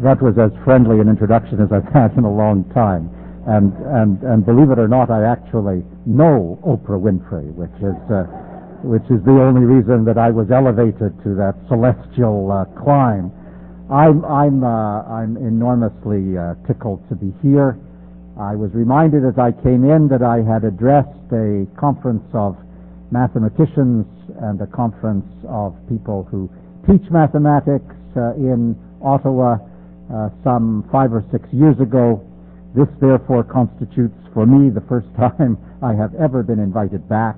That was as friendly an introduction as I've had in a long time. And believe it or not, I actually know Oprah Winfrey, which is the only reason that I was elevated to that celestial climb. I'm enormously tickled to be here. I was reminded as I came in that I had addressed a conference of mathematicians and a conference of people who teach mathematics in Ottawa some 5 or 6 years ago. This therefore constitutes for me the first time I have ever been invited back,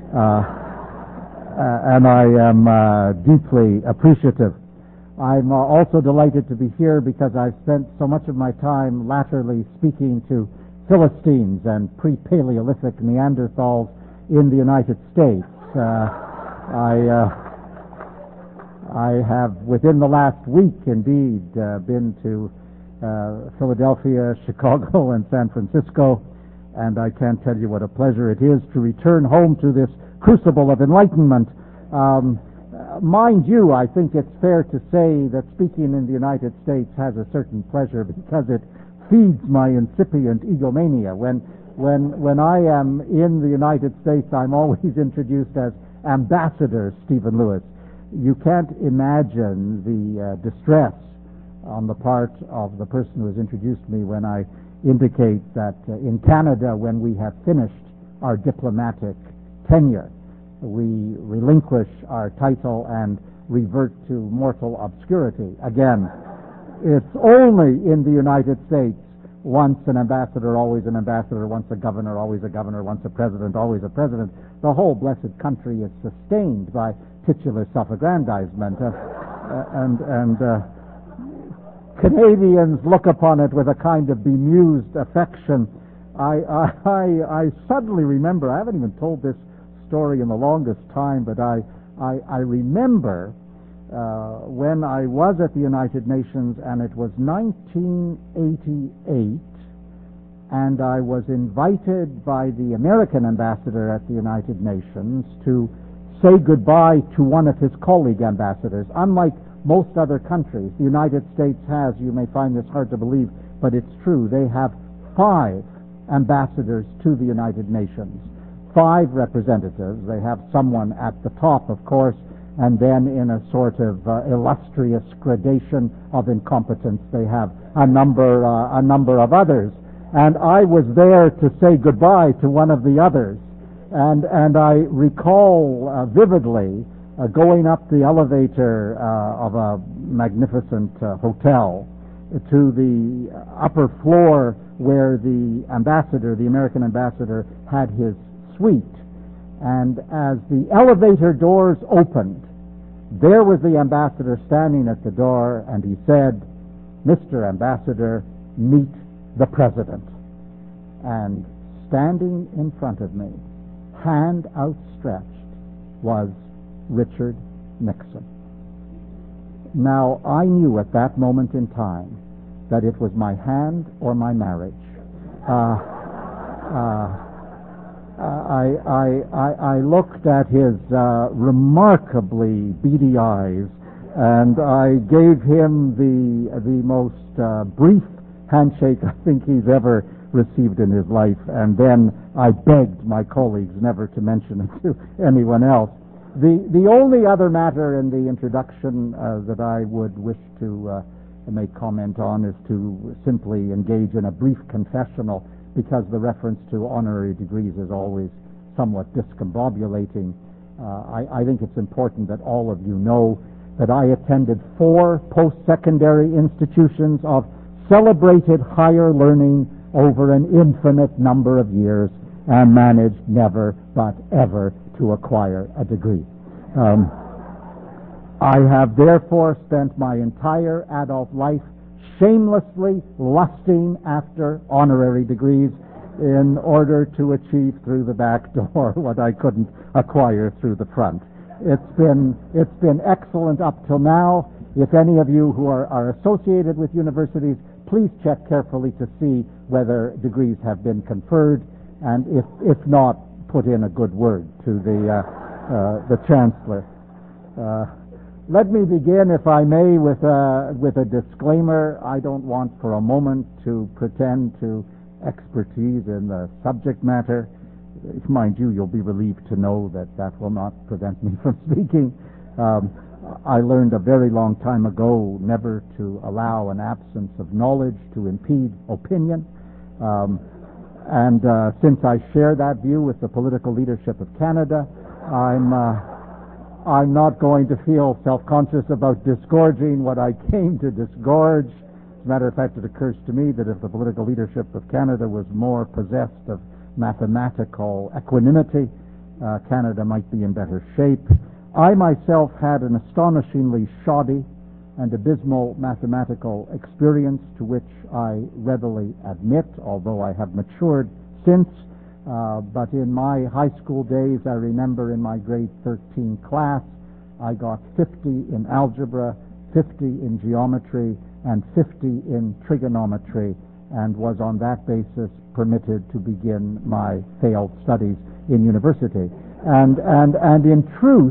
and I am deeply appreciative. I'm also delighted to be here because I've spent so much of my time latterly speaking to Philistines and pre-Paleolithic Neanderthals in the United States. I have, within the last week, indeed, been to Philadelphia, Chicago, and San Francisco, and I can't tell you what a pleasure it is to return home to this crucible of enlightenment. Mind you, I think it's fair to say that speaking in the United States has a certain pleasure because it feeds my incipient egomania. When I am in the United States, I'm always introduced as Ambassador Stephen Lewis. You can't imagine the distress on the part of the person who has introduced me when I indicate that in Canada, when we have finished our diplomatic tenure, we relinquish our title and revert to mortal obscurity. Again, it's only in the United States, once an ambassador, always an ambassador, once a governor, always a governor, once a president, always a president. The whole blessed country is sustained by titular self-aggrandizement. And Canadians look upon it with a kind of bemused affection. I suddenly remember, I haven't even told this story in the longest time, but I remember when I was at the United Nations, and it was 1988, and I was invited by the American ambassador at the United Nations to say goodbye to one of his colleague ambassadors. Unlike most other countries, the United States has, you may find this hard to believe, but it's true, they have 5 ambassadors to the United Nations. 5 representatives. They have someone at the top, of course, and then in a sort of illustrious gradation of incompetence, they have a number of others. And I was there to say goodbye to one of the others, and I recall vividly going up the elevator of a magnificent hotel to the upper floor where the ambassador, the American ambassador, had his suite. And as the elevator doors opened, there was the ambassador standing at the door, and he said, "Mr. Ambassador, meet the President." And standing in front of me, hand outstretched, was Richard Nixon. Now, I knew at that moment in time that it was my hand or my marriage. I looked at his remarkably beady eyes, and I gave him the most brief handshake I think he's ever received in his life, and then I begged my colleagues never to mention it to anyone else. The only other matter in the introduction that I would wish to make comment on is to simply engage in a brief confessional, because the reference to honorary degrees is always somewhat discombobulating. I think it's important that all of you know that I attended 4 post-secondary institutions of celebrated higher learning over an infinite number of years and managed never but ever to acquire a degree. I have therefore spent my entire adult life shamelessly lusting after honorary degrees in order to achieve through the back door what I couldn't acquire through the front. It's been excellent up till now. If any of you who are associated with universities, please check carefully to see whether degrees have been conferred, and if not, put in a good word to the Chancellor. Let me begin, if I may, with a disclaimer. I don't want for a moment to pretend to expertise in the subject matter. Mind you, you'll be relieved to know that that will not prevent me from speaking. I learned a very long time ago never to allow an absence of knowledge to impede opinion. And since I share that view with the political leadership of Canada, I'm not going to feel self-conscious about disgorging what I came to disgorge. As a matter of fact, it occurs to me that if the political leadership of Canada was more possessed of mathematical equanimity, Canada might be in better shape. I myself had an astonishingly shoddy and abysmal mathematical experience, to which I readily admit, although I have matured since. But in my high school days, I remember in my grade 13 class, I got 50 in algebra, 50 in geometry, and 50 in trigonometry, and was on that basis permitted to begin my failed studies in university. And in truth,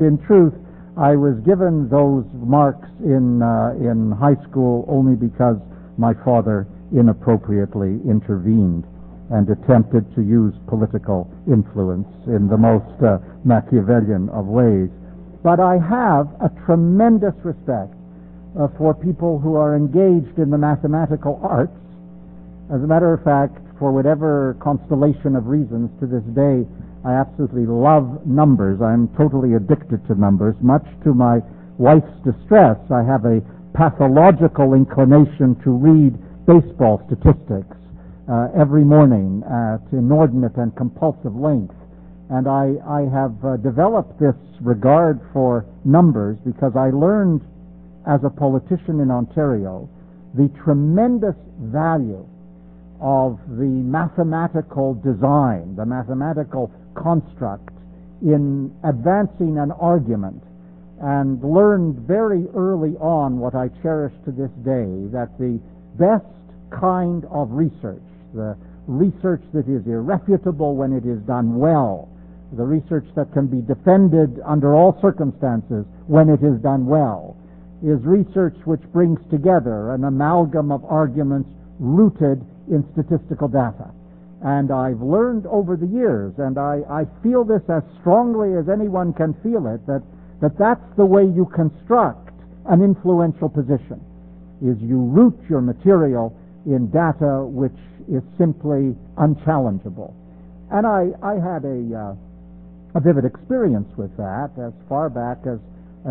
I was given those marks in high school only because my father inappropriately intervened and attempted to use political influence in the most Machiavellian of ways. But I have a tremendous respect for people who are engaged in the mathematical arts. As a matter of fact, for whatever constellation of reasons, to this day, I absolutely love numbers. I'm totally addicted to numbers. Much to my wife's distress, I have a pathological inclination to read baseball statistics every morning at inordinate and compulsive length. And I have developed this regard for numbers because I learned as a politician in Ontario the tremendous value of the mathematical design, the mathematical construct in advancing an argument, and learned very early on what I cherish to this day, that the best kind of research, the research that is irrefutable when it is done well, the research that can be defended under all circumstances when it is done well, is research which brings together an amalgam of arguments rooted in statistical data. And I've learned over the years, and I feel this as strongly as anyone can feel it, that that's the way you construct an influential position, is you root your material in data which is simply unchallengeable. And I had a vivid experience with that as far back as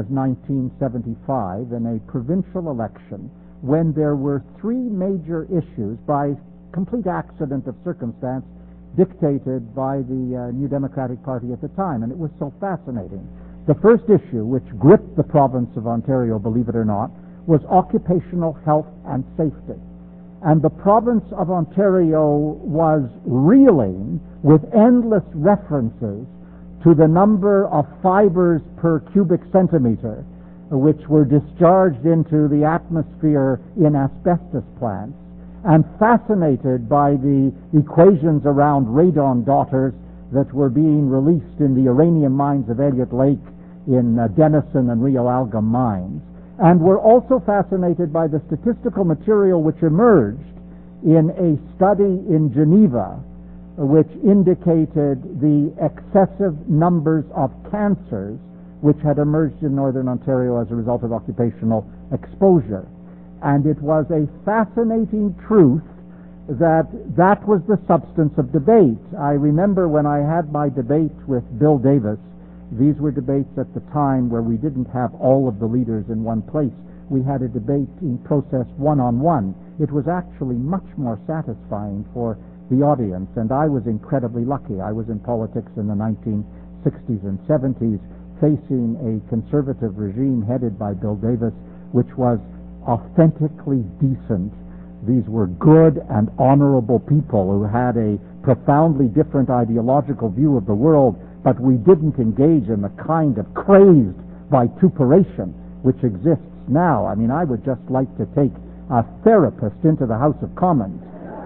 1975 in a provincial election, when there were three major issues, by complete accident of circumstance, dictated by the New Democratic Party at the time, and it was so fascinating. The first issue, which gripped the province of Ontario, believe it or not, was occupational health and safety. And the province of Ontario was reeling with endless references to the number of fibers per cubic centimeter which were discharged into the atmosphere in asbestos plants, and fascinated by the equations around radon daughters that were being released in the uranium mines of Elliott Lake, in Denison and Rio Alga mines, and were also fascinated by the statistical material which emerged in a study in Geneva, which indicated the excessive numbers of cancers which had emerged in Northern Ontario as a result of occupational exposure. And it was a fascinating truth that was the substance of debate. I remember when I had my debate with Bill Davis, these were debates at the time where we didn't have all of the leaders in one place. We had a debating process one-on-one. It was actually much more satisfying for the audience, and I was incredibly lucky. I was in politics in the 1960s and 70s, facing a conservative regime headed by Bill Davis, which was authentically decent. These were good and honorable people who had a profoundly different ideological view of the world, but we didn't engage in the kind of crazed vituperation which exists now. I mean, I would just like to take a therapist into the House of Commons.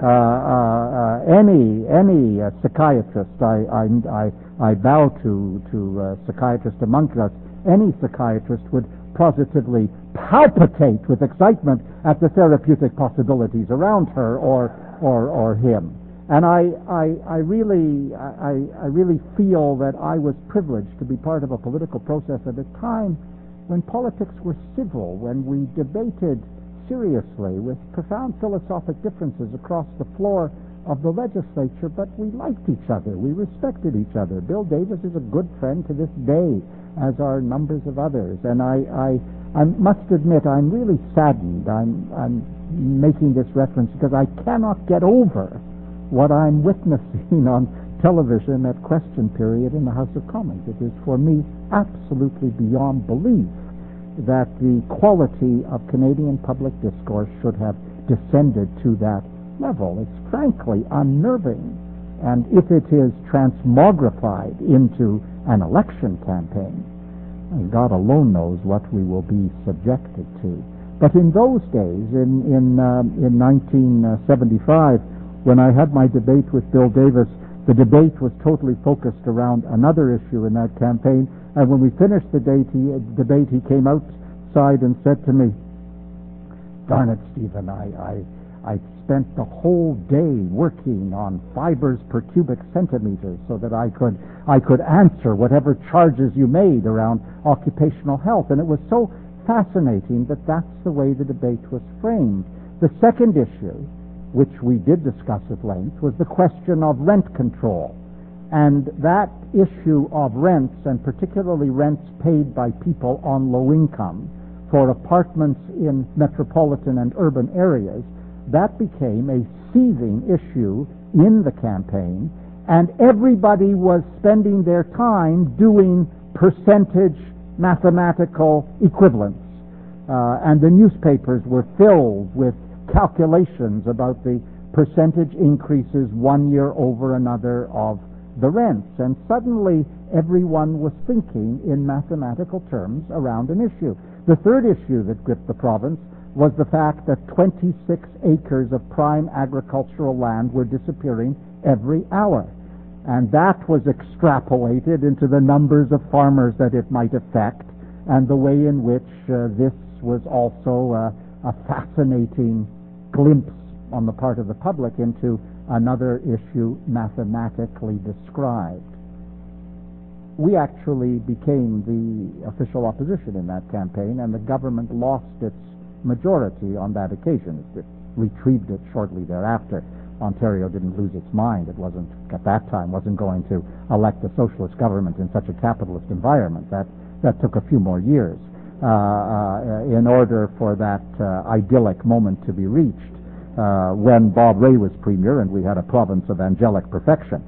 Any psychiatrist, I bow to psychiatrists among us, any psychiatrist would positively palpitate with excitement at the therapeutic possibilities around her or him. And I really feel that I was privileged to be part of a political process at a time when politics were civil, when we debated seriously with profound philosophic differences across the floor of the legislature, but we liked each other, we respected each other. Bill Davis is a good friend to this day, as are numbers of others. And I must admit, I'm really saddened. I'm making this reference because I cannot get over what I'm witnessing on television at question period in the House of Commons. It is for me absolutely beyond belief that the quality of Canadian public discourse should have descended to that level. It's frankly unnerving. And if it is transmogrified into an election campaign, God alone knows what we will be subjected to. But in those days, in 1975, when I had my debate with Bill Davis, the debate was totally focused around another issue in that campaign. And when we finished the debate, he came outside and said to me, "Darn it, Stephen, I spent the whole day working on fibers per cubic centimeter so that I could answer whatever charges you made around occupational health." And it was so fascinating that that's the way the debate was framed. The second issue, which we did discuss at length, was the question of rent control. And that issue of rents, and particularly rents paid by people on low income for apartments in metropolitan and urban areas, that became a seething issue in the campaign, and everybody was spending their time doing percentage mathematical equivalents. And the newspapers were filled with calculations about the percentage increases one year over another of the rents. And suddenly everyone was thinking in mathematical terms around an issue. The third issue that gripped the province was the fact that 26 acres of prime agricultural land were disappearing every hour. And that was extrapolated into the numbers of farmers that it might affect, and the way in which this was also a fascinating glimpse on the part of the public into another issue mathematically described. We actually became the official opposition in that campaign, and the government lost its majority on that occasion. It retrieved it shortly thereafter. Ontario didn't lose its mind. It wasn't, at that time, wasn't going to elect a socialist government in such a capitalist environment. That took a few more years in order for that idyllic moment to be reached when Bob Rae was premier and we had a province of angelic perfection.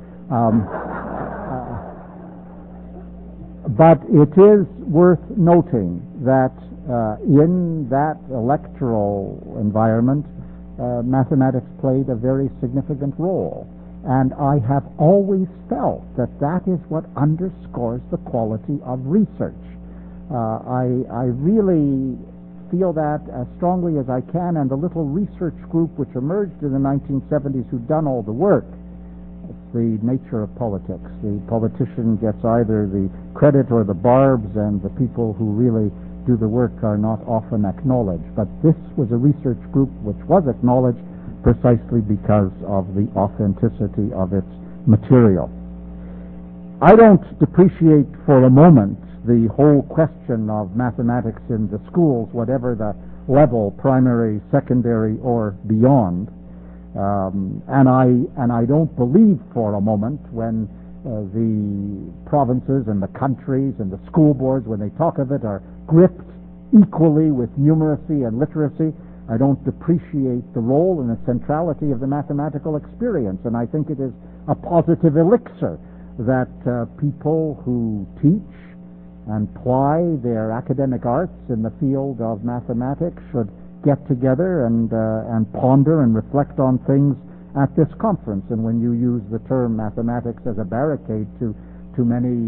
But it is worth noting that in that electoral environment, mathematics played a very significant role. And I have always felt that that is what underscores the quality of research. I really feel that as strongly as I can, and the little research group which emerged in the 1970s who'd done all the work. It's the nature of politics. The politician gets either the credit or the barbs, and the people who really do the work are not often acknowledged. But this was a research group which was acknowledged precisely because of the authenticity of its material. I don't depreciate for a moment the whole question of mathematics in the schools, whatever the level, primary, secondary, or beyond. And I don't believe for a moment when the provinces and the countries and the school boards, when they talk of it, are gripped equally with numeracy and literacy. I don't depreciate the role and the centrality of the mathematical experience, and I think it is a positive elixir that people who teach and ply their academic arts in the field of mathematics should get together and ponder and reflect on things at this conference. And when you use the term mathematics as a barricade to many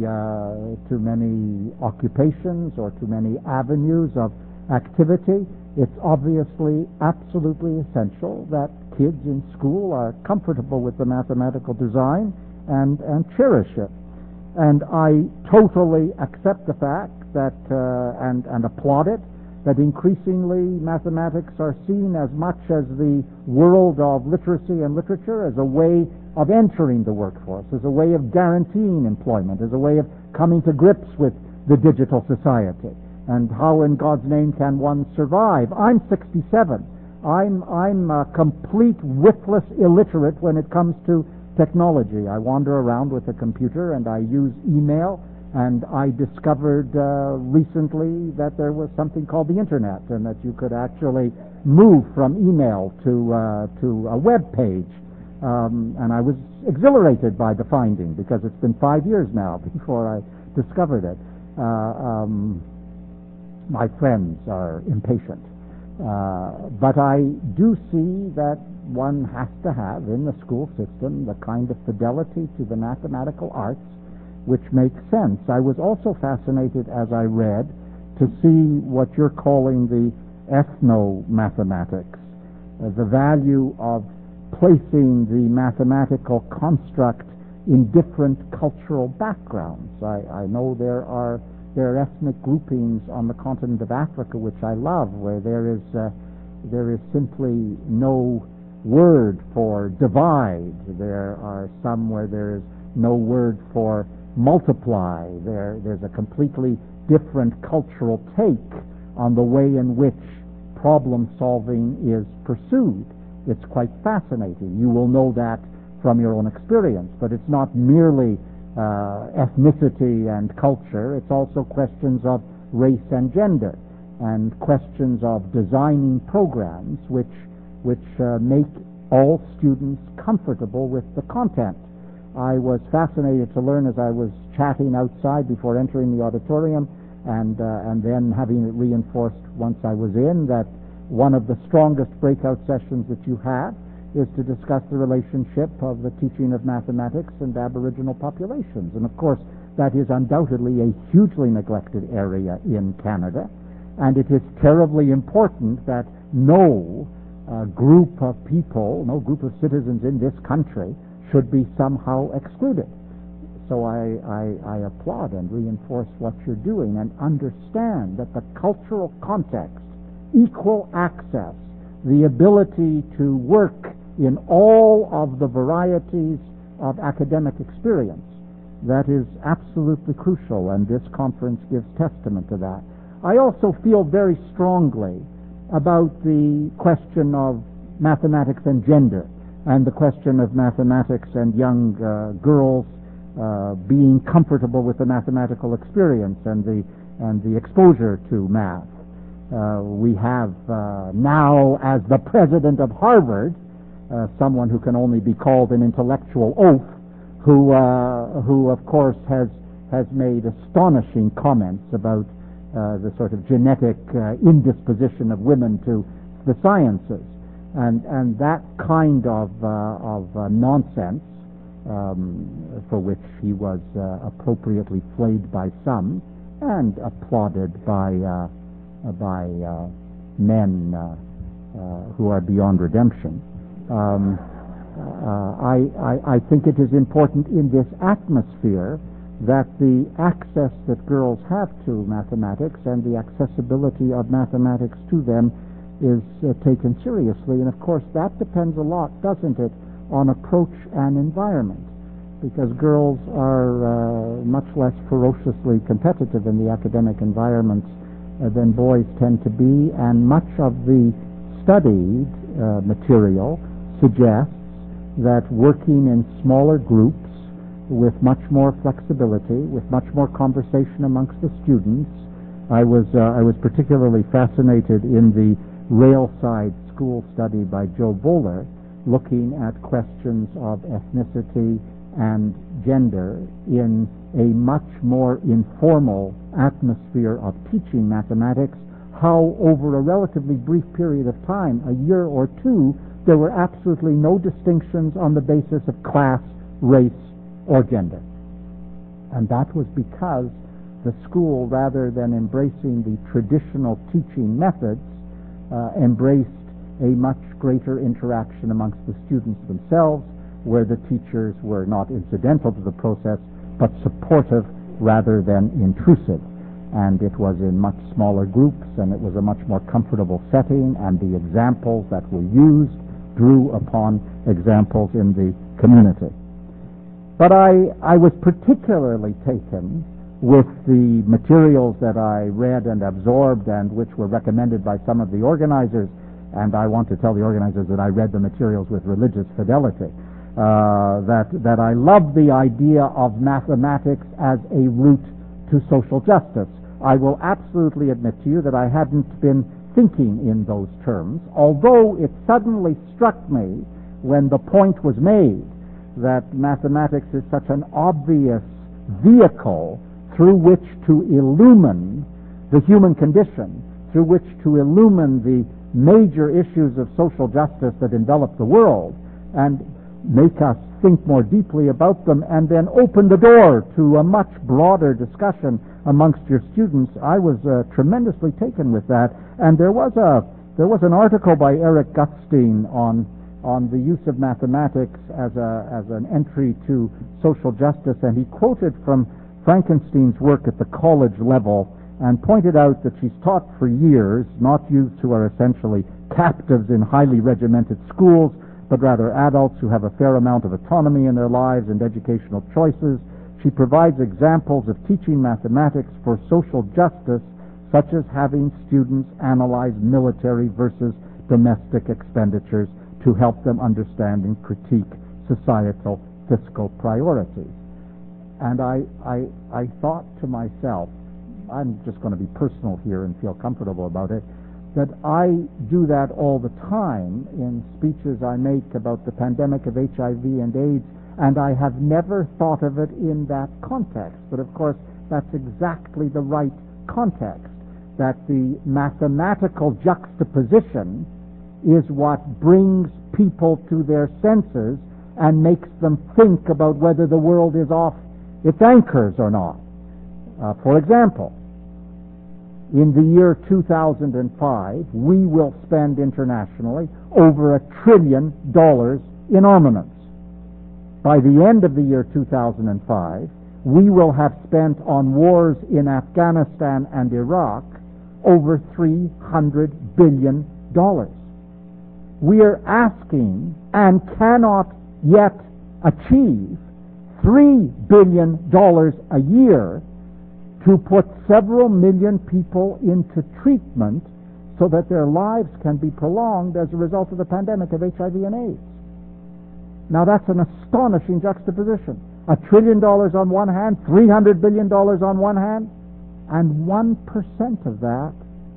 occupations or to many avenues of activity, it's obviously absolutely essential that kids in school are comfortable with the mathematical design and cherish it. And I totally accept the fact that and applaud it, that increasingly mathematics are seen as much as the world of literacy and literature as a way of entering the workforce, as a way of guaranteeing employment, as a way of coming to grips with the digital society. And how in God's name can one survive? I'm 67. I'm a complete witless illiterate when it comes to technology. I wander around with a computer and I use email, and I discovered recently that there was something called the Internet, and that you could actually move from email to a web page. And I was exhilarated by the finding, because it's been 5 years now before I discovered it. My friends are impatient. But I do see that one has to have in the school system the kind of fidelity to the mathematical arts which makes sense. I was also fascinated as I read to see what you're calling the ethno-mathematics, the value of placing the mathematical construct in different cultural backgrounds. I know there are ethnic groupings on the continent of Africa which I love, where there is simply no word for divide. There are some where there is no word for multiply. There's a completely different cultural take on the way in which problem solving is pursued. It's quite fascinating. You will know that from your own experience, but it's not merely ethnicity and culture. It's also questions of race and gender, and questions of designing programs which make all students comfortable with the content. I was fascinated to learn as I was chatting outside before entering the auditorium, and then having it reinforced once I was in, that one of the strongest breakout sessions that you have is to discuss the relationship of the teaching of mathematics and Aboriginal populations. And of course, that is undoubtedly a hugely neglected area in Canada, and it is terribly important that no group of people, no group of citizens in this country should be somehow excluded. So I applaud and reinforce what you're doing, and understand that the cultural context, equal access, the ability to work in all of the varieties of academic experience, that is absolutely crucial, and this conference gives testament to that. I also feel very strongly about the question of mathematics and gender, and the question of mathematics and young girls being comfortable with the mathematical experience and the exposure to math. We have now, as the president of Harvard, someone who can only be called an intellectual oaf, who of course has made astonishing comments about the sort of genetic indisposition of women to the sciences, and that kind of nonsense, for which he was appropriately flayed by some and applauded by men who are beyond redemption. I think it is important in this atmosphere that the access that girls have to mathematics and the accessibility of mathematics to them is taken seriously. And of course that depends a lot, doesn't it, on approach and environment, because girls are much less ferociously competitive in the academic environments than boys tend to be, and much of the studied material suggests that working in smaller groups with much more flexibility, with much more conversation amongst the students. I was particularly fascinated in the Railside School study by Joe Bowler, looking at questions of ethnicity and gender in a much more informal atmosphere of teaching mathematics, how over a relatively brief period of time, a year or two, there were absolutely no distinctions on the basis of class, race, or gender. And that was because the school, rather than embracing the traditional teaching methods, embraced a much greater interaction amongst the students themselves, where the teachers were not incidental to the process, but supportive rather than intrusive. and it was in much smaller groups, and it was a much more comfortable setting, and the examples that were used drew upon examples in the community. But I was particularly taken with the materials that I read and absorbed and which were recommended by some of the organizers, and I want to tell the organizers that I read the materials with religious fidelity, that I love the idea of mathematics as a route to social justice. I will absolutely admit to you that I hadn't been thinking in those terms, although it suddenly struck me when the point was made that mathematics is such an obvious vehicle through which to illumine the human condition, through which to illumine the major issues of social justice that envelop the world and make us think more deeply about them, and then open the door to a much broader discussion amongst your students. I was tremendously taken with that, and there was an article by Eric Gutstein on the use of mathematics as an entry to social justice, and he quoted from Frankenstein's work at the college level and pointed out that she's taught for years not youths who are essentially captives in highly regimented schools, but rather adults who have a fair amount of autonomy in their lives and educational choices. She provides examples of teaching mathematics for social justice, such as having students analyze military versus domestic expenditures to help them understand and critique societal fiscal priorities. And I thought to myself, I'm just going to be personal here and feel comfortable about it, that I do that all the time in speeches I make about the pandemic of HIV and AIDS, and I have never thought of it in that context. But of course, that's exactly the right context, that the mathematical juxtaposition is what brings people to their senses and makes them think about whether the world is off its anchors or not. For example, in the year 2005, we will spend internationally over $1 trillion in armaments. By the end of the year 2005, we will have spent on wars in Afghanistan and Iraq over $300 billion. We are asking and cannot yet achieve $3 billion a year to put several million people into treatment so that their lives can be prolonged as a result of the pandemic of HIV and AIDS. Now that's an astonishing juxtaposition. $1 trillion on one hand, $300 billion on one hand, and 1% of that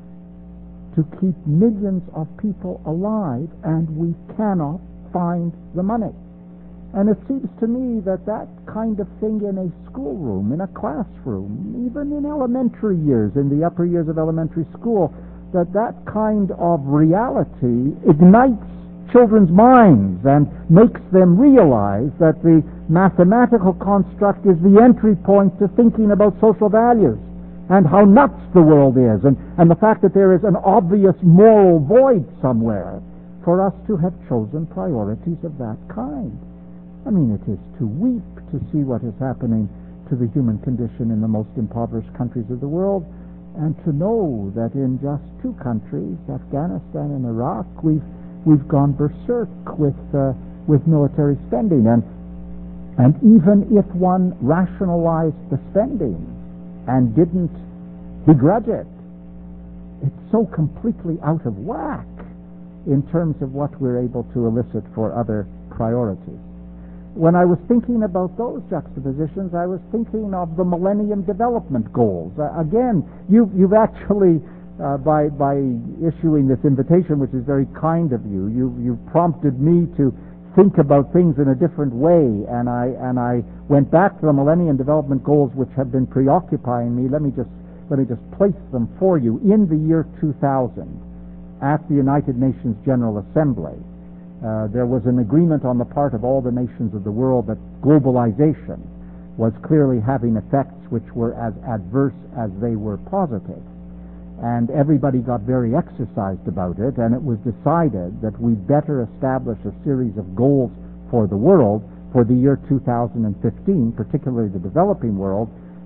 to keep millions of people alive, and we cannot find the money. And it seems to me that that kind of thing in a schoolroom, in a classroom, even in elementary years, in the upper years of elementary school, that kind of reality ignites children's minds and makes them realize that the mathematical construct is the entry point to thinking about social values and how nuts the world is, and the fact that there is an obvious moral void somewhere for us to have chosen priorities of that kind. I mean, it is to weep to see what is happening to the human condition in the most impoverished countries of the world, and to know that in just two countries, Afghanistan and Iraq, we've gone berserk with military spending, and even if one rationalized the spending and didn't begrudge it, it's so completely out of whack in terms of what we're able to elicit for other priorities. When I was thinking about those juxtapositions, I was thinking of the Millennium Development Goals. Again, you've actually, by issuing this invitation, which is very kind of you, you've prompted me to think about things in a different way, and I went back to the Millennium Development Goals, which have been preoccupying me. Let me just place them for you. In the year 2000, at the United Nations General Assembly, there was an agreement on the part of all the nations of the world that globalization was clearly having effects which were as adverse as they were positive. And everybody got very exercised about it, and it was decided that we better establish a series of goals for the world for the year 2015, particularly the developing world,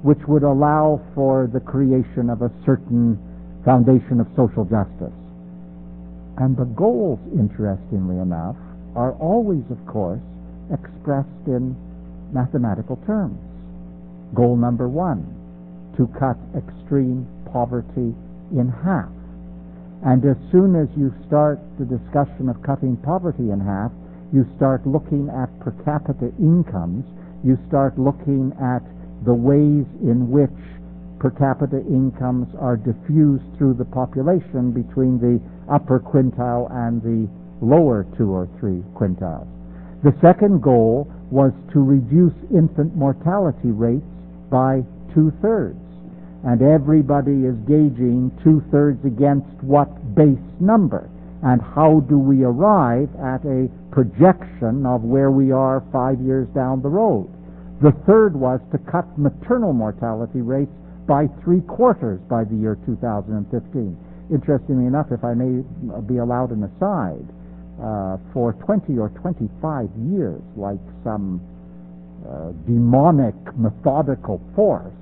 which would allow for the creation of a certain foundation of social justice. And the goals, interestingly enough, are always, of course, expressed in mathematical terms. Goal number 1, to cut extreme poverty in half. And as soon as you start the discussion of cutting poverty in half, you start looking at per capita incomes, you start looking at the ways in which per capita incomes are diffused through the population between the upper quintile and the lower 2 or 3 quintiles. The second goal was to reduce infant mortality rates by 2/3. And everybody is gauging 2/3 against what base number, and how do we arrive at a projection of where we are 5 years down the road. The third was to cut maternal mortality rates by 3/4 by the year 2015. Interestingly enough, if I may be allowed an aside, for 20 or 25 years, like some demonic methodical force,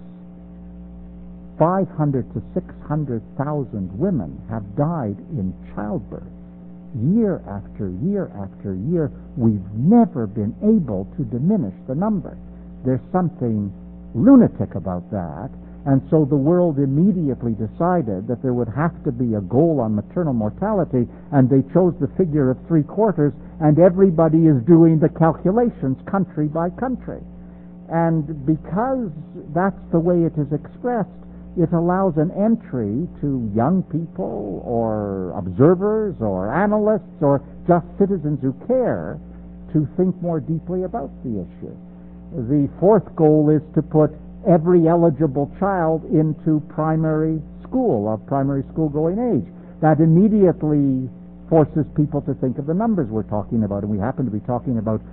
500 to 600,000 women have died in childbirth. Year after year after year, we've never been able to diminish the number. There's something lunatic about that, and so the world immediately decided that there would have to be a goal on maternal mortality, and they chose the figure of 3/4, and everybody is doing the calculations country by country. And because that's the way it is expressed, it allows an entry to young people or observers or analysts or just citizens who care to think more deeply about the issue. The fourth goal is to put every eligible child into primary school, of primary school going age. That immediately forces people to think of the numbers we're talking about, and we happen to be talking about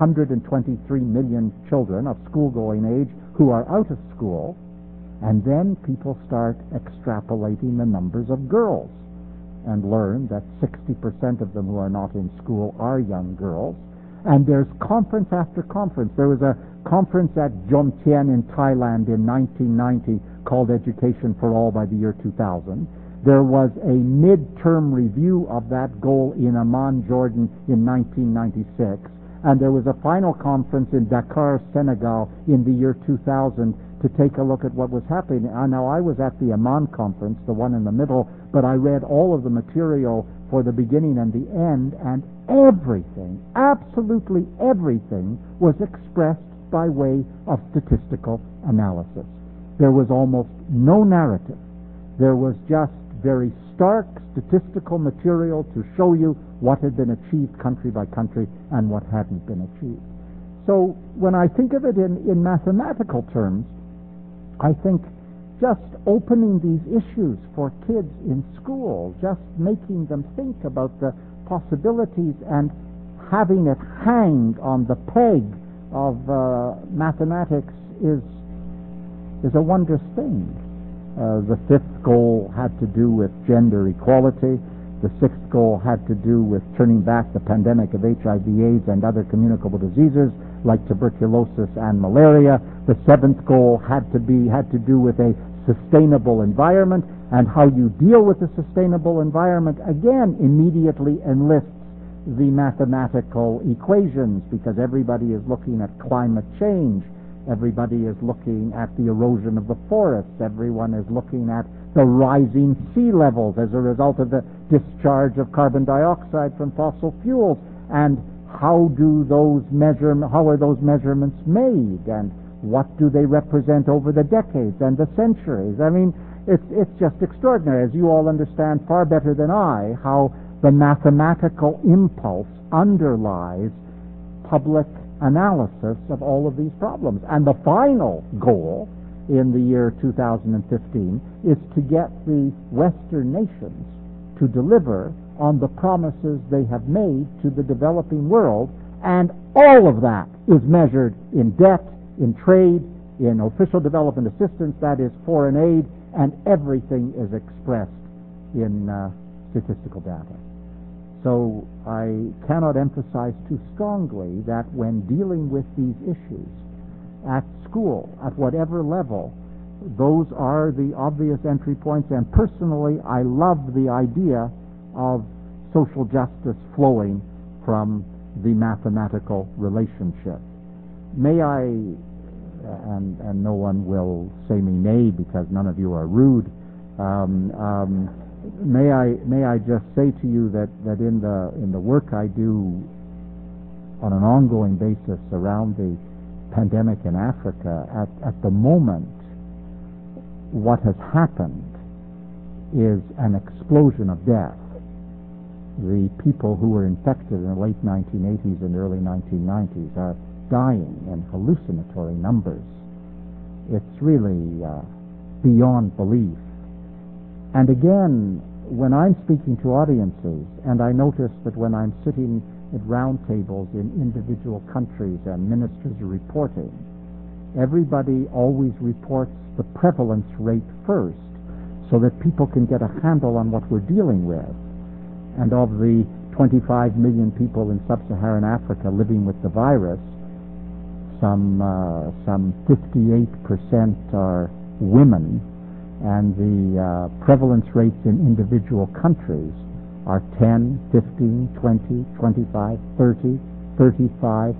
123 million children of school going age who are out of school. And then people start extrapolating the numbers of girls and learn that 60% of them who are not in school are young girls. And there's conference after conference. There was a conference at Jomtien in Thailand in 1990 called Education for All by the year 2000. There was a midterm review of that goal in Amman, Jordan in 1996. And there was a final conference in Dakar, Senegal in the year 2000 to take a look at what was happening. Now, I was at the Amman conference, the one in the middle, but I read all of the material for the beginning and the end, and everything, absolutely everything, was expressed by way of statistical analysis. There was almost no narrative. There was just very stark statistical material to show you what had been achieved country by country and what hadn't been achieved. So when I think of it in mathematical terms, I think just opening these issues for kids in school, just making them think about the possibilities and having it hang on the peg of mathematics is a wondrous thing. The fifth goal had to do with gender equality. The sixth goal had to do with turning back the pandemic of HIV/AIDS and other communicable diseases like tuberculosis and malaria. The seventh goal had to do with a sustainable environment, and how you deal with the sustainable environment again immediately enlists the mathematical equations, because everybody is looking at climate change. Everybody is looking at the erosion of the forests. Everyone is looking at the rising sea levels as a result of the discharge of carbon dioxide from fossil fuels. And how are those measurements made? And what do they represent over the decades and the centuries? I mean, it's just extraordinary, as you all understand far better than I, how the mathematical impulse underlies public analysis of all of these problems. And the final goal in the year 2015 is to get the Western nations to deliver on the promises they have made to the developing world, and all of that is measured in debt, in trade, in official development assistance, that is foreign aid, and everything is expressed in statistical data. So I cannot emphasize too strongly that when dealing with these issues at school, at whatever level, those are the obvious entry points, and personally I love the idea of social justice flowing from the mathematical relationship. May I, and no one will say me nay because none of you are rude, may I just say to you that in the work I do on an ongoing basis around the pandemic in Africa, at the moment, what has happened is an explosion of death. The people who were infected in the late 1980s and early 1990s are dying in hallucinatory numbers. It's really beyond belief. And again, when I'm speaking to audiences, and I notice that when I'm sitting at round tables in individual countries and ministers are reporting, everybody always reports the prevalence rate first so that people can get a handle on what we're dealing with. And of the 25 million people in sub-Saharan Africa living with the virus, some 58% are women, and the prevalence rates in individual countries are 10, 15, 20, 25, 30, 35,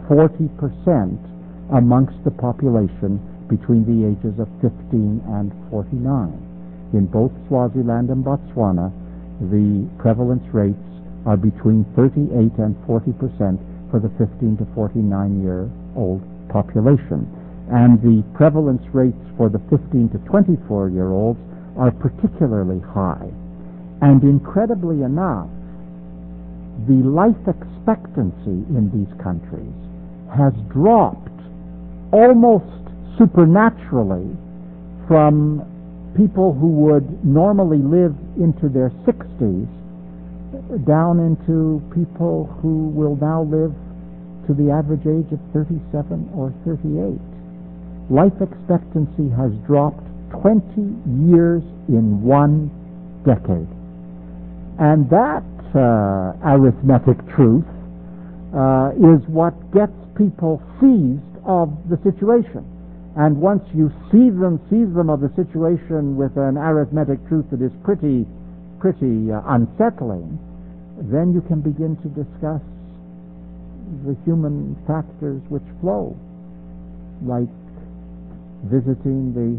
40% amongst the population between the ages of 15 and 49. In both Swaziland and Botswana, the prevalence rates are between 38 and 40% for the 15 to 49-year-old population. And the prevalence rates for the 15 to 24-year-olds are particularly high. And incredibly enough, the life expectancy in these countries has dropped almost supernaturally from people who would normally live into their 60s down into people who will now live to the average age of 37 or 38. Life expectancy has dropped 20 years in one decade. And that arithmetic truth is what gets people seized of the situation. And once you seize them of the situation with an arithmetic truth that is pretty unsettling, then you can begin to discuss the human factors which flow, like visiting the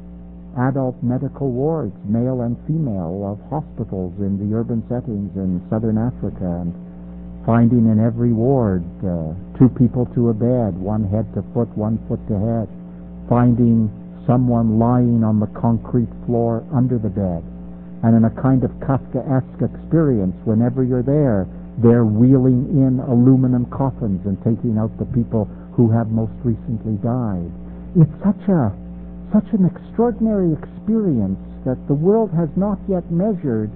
adult medical wards, male and female, of hospitals in the urban settings in southern Africa, and finding in every ward 2 people to a bed, 1 head to foot, 1 foot to head, finding someone lying on the concrete floor under the bed. And in a kind of Kafkaesque experience, whenever you're there, they're wheeling in aluminum coffins and taking out the people who have most recently died. It's such an extraordinary experience that the world has not yet measured.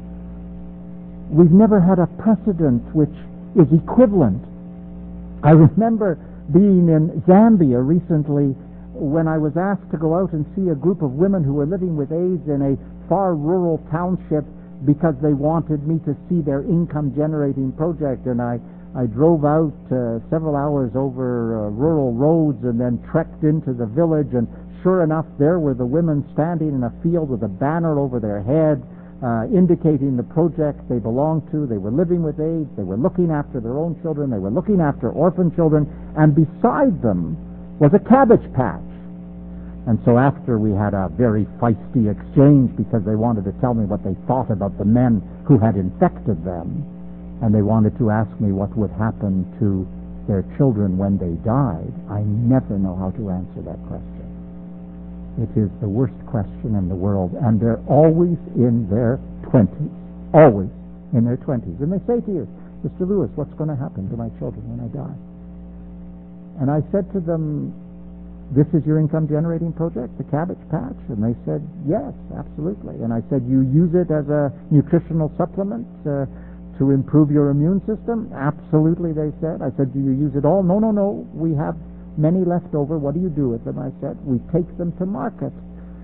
We've never had a precedent which is equivalent. I remember being in Zambia recently when I was asked to go out and see a group of women who were living with AIDS in a far rural township because they wanted me to see their income-generating project. And I drove out several hours over rural roads and then trekked into the village, and sure enough, there were the women standing in a field with a banner over their head indicating the project they belonged to. They were living with AIDS, they were looking after their own children, they were looking after orphan children, and beside them was a cabbage patch. And so after we had a very feisty exchange because they wanted to tell me what they thought about the men who had infected them, and they wanted to ask me what would happen to their children when they died, I never know how to answer that question. It is the worst question in the world, and they're always in their 20s. Always in their 20s. And they say to you, Mr. Lewis, what's going to happen to my children when I die? And I said to them, this is your income-generating project, the Cabbage Patch? And they said, yes, absolutely. And I said, you use it as a nutritional supplement to improve your immune system? Absolutely, they said. I said, do you use it all? No, we have many left over. What do you do with them? I said, we take them to market.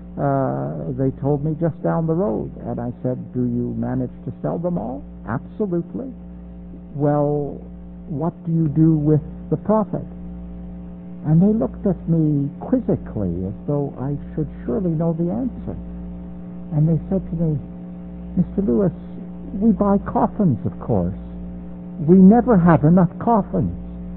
They told me just down the road. And I said, do you manage to sell them all? Absolutely. Well, what do you do with the profit? And they looked at me quizzically as though I should surely know the answer. And they said to me, Mr. Lewis, we buy coffins, of course. We never have enough coffins.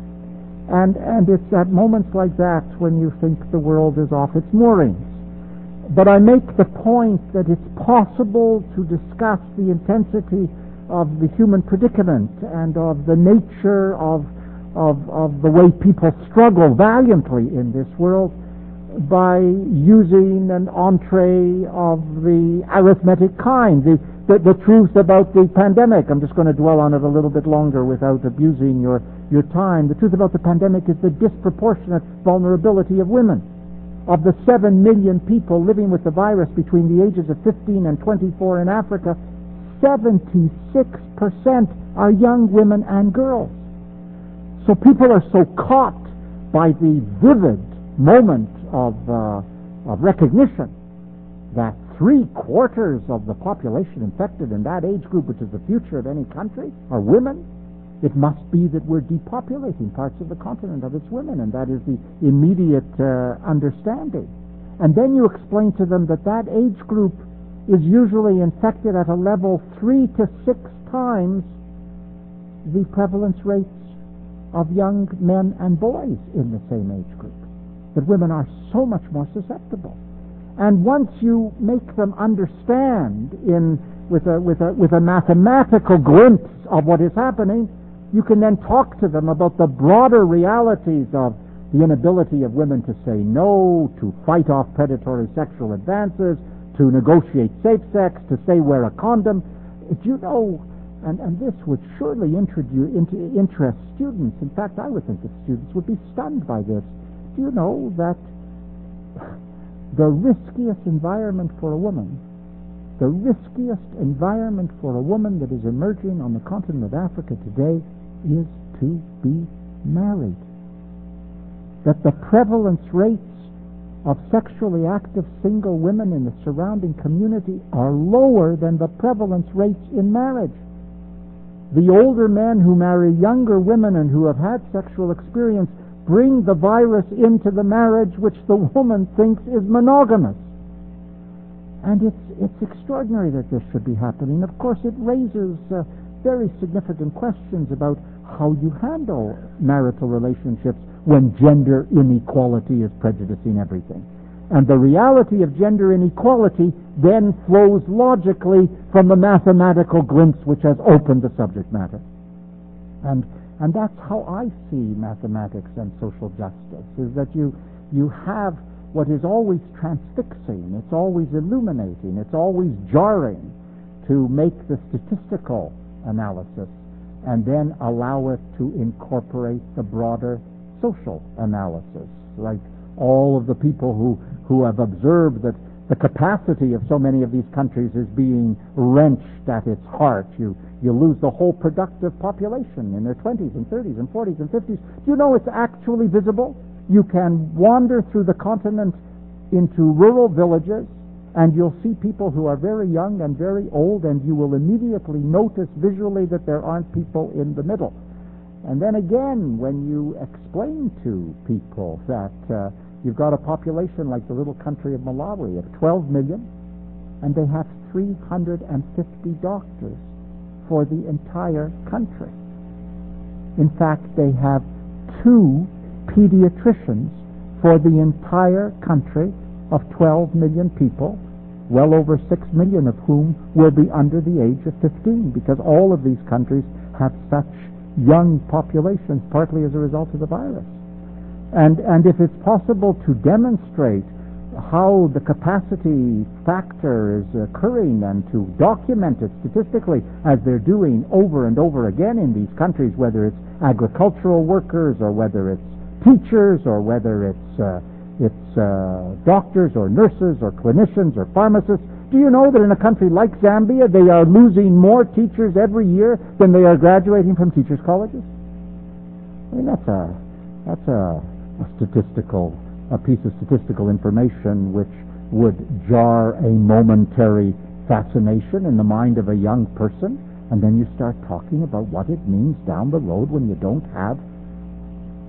And it's at moments like that when you think the world is off its moorings. But I make the point that it's possible to discuss the intensity of the human predicament and of the nature of the way people struggle valiantly in this world by using an entree of the arithmetic kind, the truth about the pandemic. I'm just going to dwell on it a little bit longer without abusing your time. The truth about the pandemic is the disproportionate vulnerability of women. Of the 7 million people living with the virus between the ages of 15 and 24 in Africa, 76% are young women and girls. So people are so caught by the vivid moment of recognition that 3/4 of the population infected in that age group, which is the future of any country, are women. It must be that we're depopulating parts of the continent of its women, and that is the immediate understanding. And then you explain to them that that age group is usually infected at a level 3 to 6 times the prevalence rates of young men and boys in the same age group. That women are so much more susceptible. And once you make them understand with a mathematical glimpse of what is happening, you can then talk to them about the broader realities of the inability of women to say no, to fight off predatory sexual advances, to negotiate safe sex, to say wear a condom. Do you know, and this would surely interest students. In fact, I would think that students would be stunned by this. Do you know that the riskiest environment for a woman, the riskiest environment for a woman that is emerging on the continent of Africa today is to be married? That the prevalence rates of sexually active single women in the surrounding community are lower than the prevalence rates in marriage. The older men who marry younger women and who have had sexual experience bring the virus into the marriage which the woman thinks is monogamous. And it's extraordinary that this should be happening. Of course, it raises very significant questions about how you handle marital relationships when gender inequality is prejudicing everything. And the reality of gender inequality then flows logically from the mathematical glimpse which has opened the subject matter. And that's how I see mathematics and social justice, is that you have what is always transfixing, it's always illuminating, it's always jarring, to make the statistical analysis and then allow it to incorporate the broader social analysis. Like all of the people who have observed that the capacity of so many of these countries is being wrenched at its heart. You lose the whole productive population in their 20s and 30s and 40s and 50s. Do you know it's actually visible? You can wander through the continent into rural villages and you'll see people who are very young and very old, and you will immediately notice visually that there aren't people in the middle. And then again, when you explain to people that you've got a population like the little country of Malawi of 12 million, and they have 350 doctors for the entire country. In fact, they have 2 pediatricians for the entire country of 12 million people, well over 6 million of whom will be under the age of 15, because all of these countries have such young populations, partly as a result of the virus. And if it's possible to demonstrate how the capacity factor is occurring and to document it statistically, as they're doing over and over again in these countries, whether it's agricultural workers or whether it's teachers or whether it's doctors or nurses or clinicians or pharmacists. Do you know that in a country like Zambia they are losing more teachers every year than they are graduating from teachers' colleges? I mean, that's a piece of statistical information which would jar a momentary fascination in the mind of a young person, and then you start talking about what it means down the road when you don't have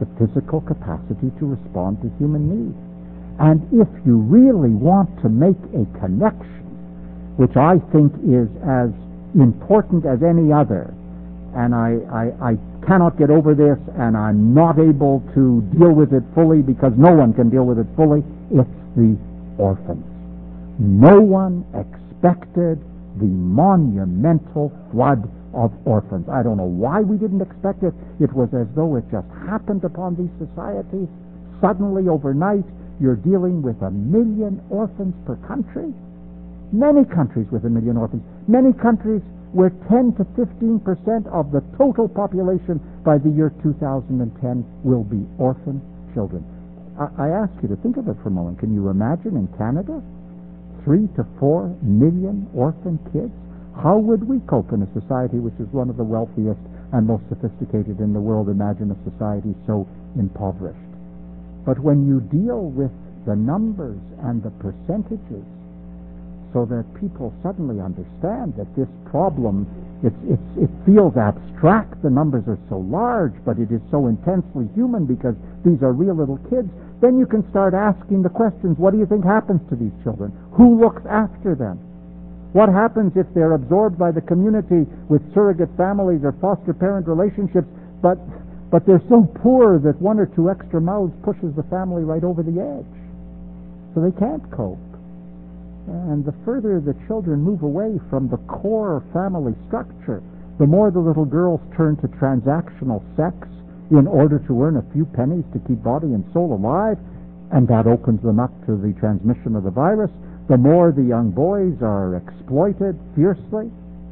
the physical capacity to respond to human need. And if you really want to make a connection, which I think is as important as any other, and I cannot get over this, and I'm not able to deal with it fully because no one can deal with it fully, it's the orphans. No one expected the monumental flood of orphans. I don't know why we didn't expect it. It was as though it just happened upon these societies. Suddenly, overnight, you're dealing with 1 million orphans per country. Many countries with 1 million orphans. Many countries where 10 to 15% of the total population by the year 2010 will be orphan children. I ask you to think of it for a moment. Can you imagine in Canada 3 to 4 million orphan kids? How would we cope in a society which is one of the wealthiest and most sophisticated in the world? Imagine a society so impoverished. But when you deal with the numbers and the percentages, so that people suddenly understand that this problem, it feels abstract, the numbers are so large, but it is so intensely human because these are real little kids, then you can start asking the questions, what do you think happens to these children? Who looks after them? What happens if they're absorbed by the community with surrogate families or foster parent relationships, but they're so poor that 1 or 2 extra mouths pushes the family right over the edge? So they can't cope. And the further the children move away from the core family structure, the more the little girls turn to transactional sex in order to earn a few pennies to keep body and soul alive, and that opens them up to the transmission of the virus. The more the young boys are exploited fiercely.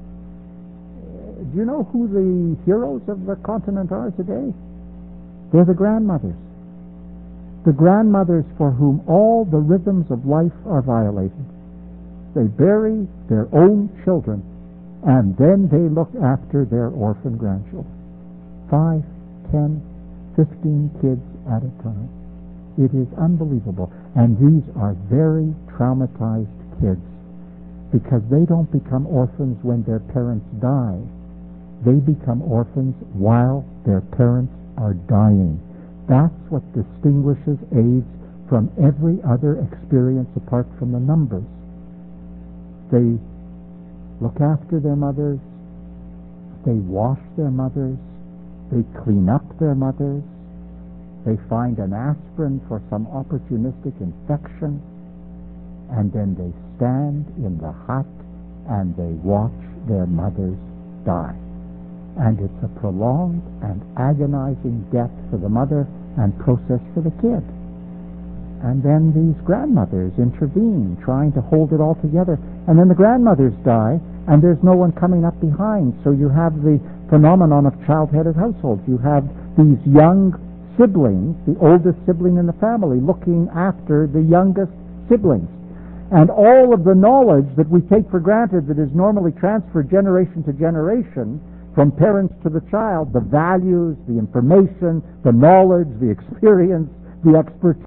Do you know who the heroes of the continent are today? They're the grandmothers. The grandmothers for whom all the rhythms of life are violated. They bury their own children, and then they look after their orphan grandchildren. 5, 10, 15 kids at a time. It is unbelievable. And these are very traumatized kids because they don't become orphans when their parents die. They become orphans while their parents are dying. That's what distinguishes AIDS from every other experience apart from the numbers. They look after their mothers, they wash their mothers, they clean up their mothers, they find an aspirin for some opportunistic infection, and then they stand in the hut and they watch their mothers die. And it's a prolonged and agonizing death for the mother and process for the kid. And then these grandmothers intervene, trying to hold it all together. And then the grandmothers die, and there's no one coming up behind. So you have the phenomenon of child-headed households. You have these young siblings, the oldest sibling in the family, looking after the youngest siblings. And all of the knowledge that we take for granted that is normally transferred generation to generation, from parents to the child, the values, the information, the knowledge, the experience, the expertise,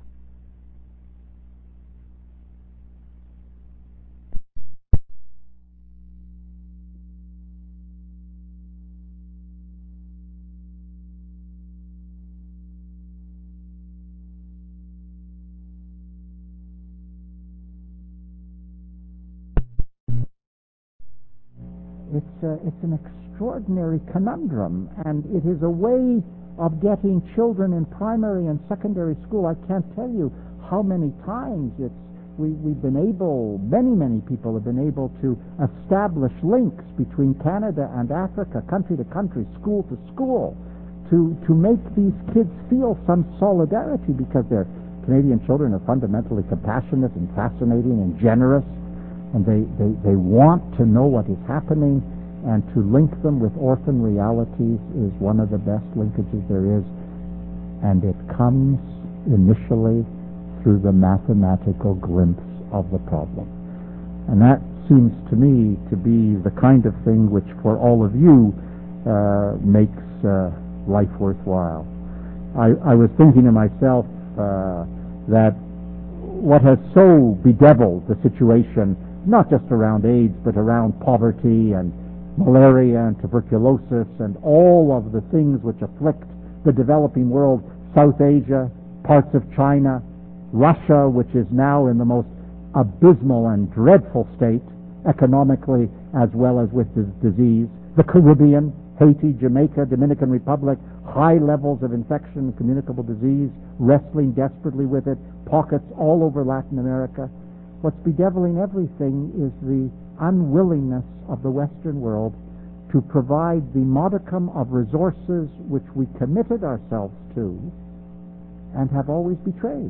it's an extraordinary conundrum, and it is a way of getting children in primary and secondary school. I can't tell you how many times we've been able, many people have been able to establish links between Canada and Africa, country to country, school to school, to make these kids feel some solidarity, because their Canadian children are fundamentally compassionate and fascinating and generous, and they want to know what is happening, and to link them with orphan realities is one of the best linkages there is, and it comes initially through the mathematical glimpse of the problem. And that seems to me to be the kind of thing which for all of you makes life worthwhile. I was thinking to myself that what has so bedeviled the situation, not just around AIDS, but around poverty and malaria and tuberculosis and all of the things which afflict the developing world South Asia, parts of China, Russia, which is now in the most abysmal and dreadful state, economically as well as with this disease, the Caribbean, Haiti, Jamaica, Dominican Republic, high levels of infection, communicable disease, wrestling desperately with it, pockets all over Latin America. What's bedeviling everything is the unwillingness of the Western world to provide the modicum of resources which we committed ourselves to and have always betrayed.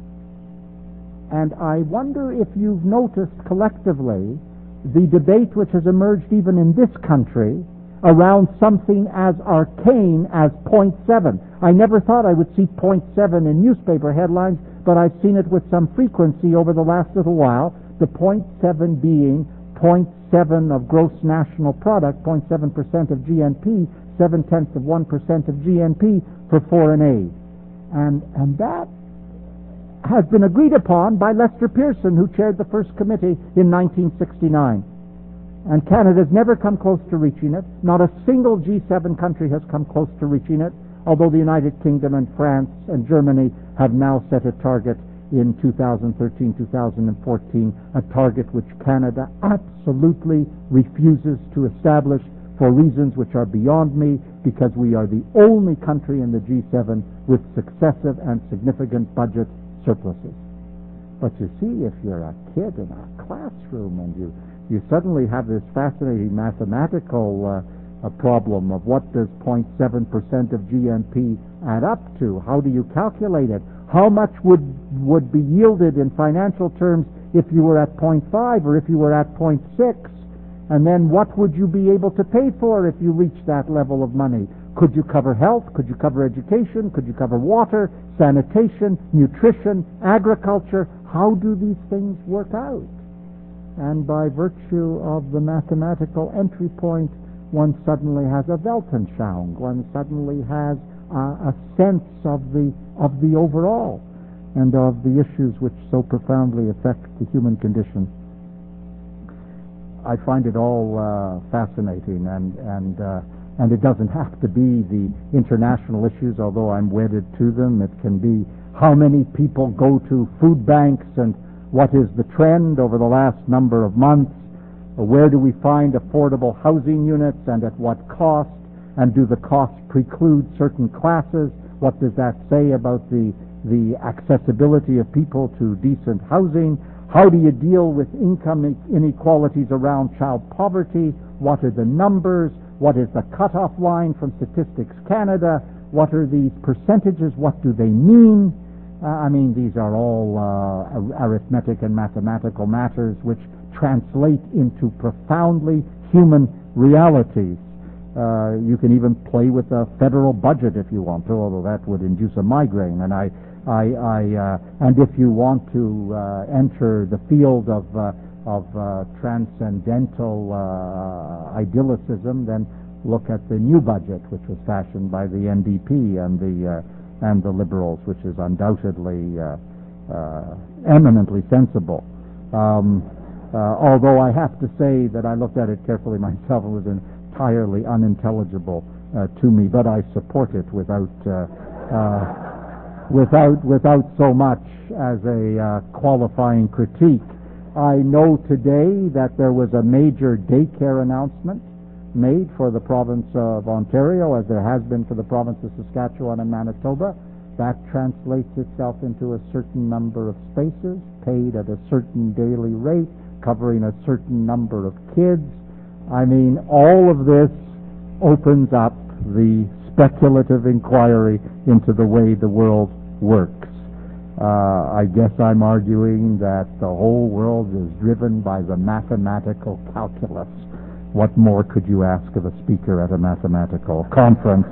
And I wonder if you've noticed collectively the debate which has emerged even in this country around something as arcane as 0.7. I never thought I would see 0.7 in newspaper headlines, but I've seen it with some frequency over the last little while, the 0.7 being 0.7 of gross national product, 0.7% of GNP, 0.7% of GNP for foreign aid. And that has been agreed upon by Lester Pearson, who chaired the first committee in 1969. And Canada's never come close to reaching it. Not a single G7 country has come close to reaching it, although the United Kingdom and France and Germany have now set a target in 2013-2014, a target which Canada absolutely refuses to establish for reasons which are beyond me, because we are the only country in the G7 with successive and significant budget surpluses. But you see, if you're a kid in a classroom and you suddenly have this fascinating mathematical problem of what does 0.7% of GNP add up to? How do you calculate it? How much would be yielded in financial terms if you were at 0.5 or if you were at 0.6? And then what would you be able to pay for if you reached that level of money? Could you cover health? Could you cover education? Could you cover water, sanitation, nutrition, agriculture? How do these things work out? And by virtue of the mathematical entry point, one suddenly has a Weltanschauung. One suddenly has a sense of the overall and of the issues which so profoundly affect the human condition. I find it all fascinating, and it doesn't have to be the international issues, although I'm wedded to them. It can be how many people go to food banks and what is the trend over the last number of months. Where do we find affordable housing units and at what cost? And do the costs preclude certain classes? What does that say about the accessibility of people to decent housing? How do you deal with income inequalities around child poverty? What are the numbers? What is the cutoff line from Statistics Canada? What are these percentages? What do they mean? These are all arithmetic and mathematical matters which translate into profoundly human realities. You can even play with the federal budget if you want to, although that would induce a migraine. And and if you want to enter the field of transcendental idyllicism, then look at the new budget, which was fashioned by the NDP and the Liberals, which is undoubtedly eminently sensible. Although I have to say that I looked at it carefully myself and was entirely unintelligible to me, but I support it without so much as a qualifying critique. I know today that there was a major daycare announcement made for the province of Ontario, as there has been for the province of Saskatchewan and Manitoba. That translates itself into a certain number of spaces, paid at a certain daily rate, covering a certain number of kids. All of this opens up the speculative inquiry into the way the world works. I guess I'm arguing that the whole world is driven by the mathematical calculus. What more could you ask of a speaker at a mathematical conference?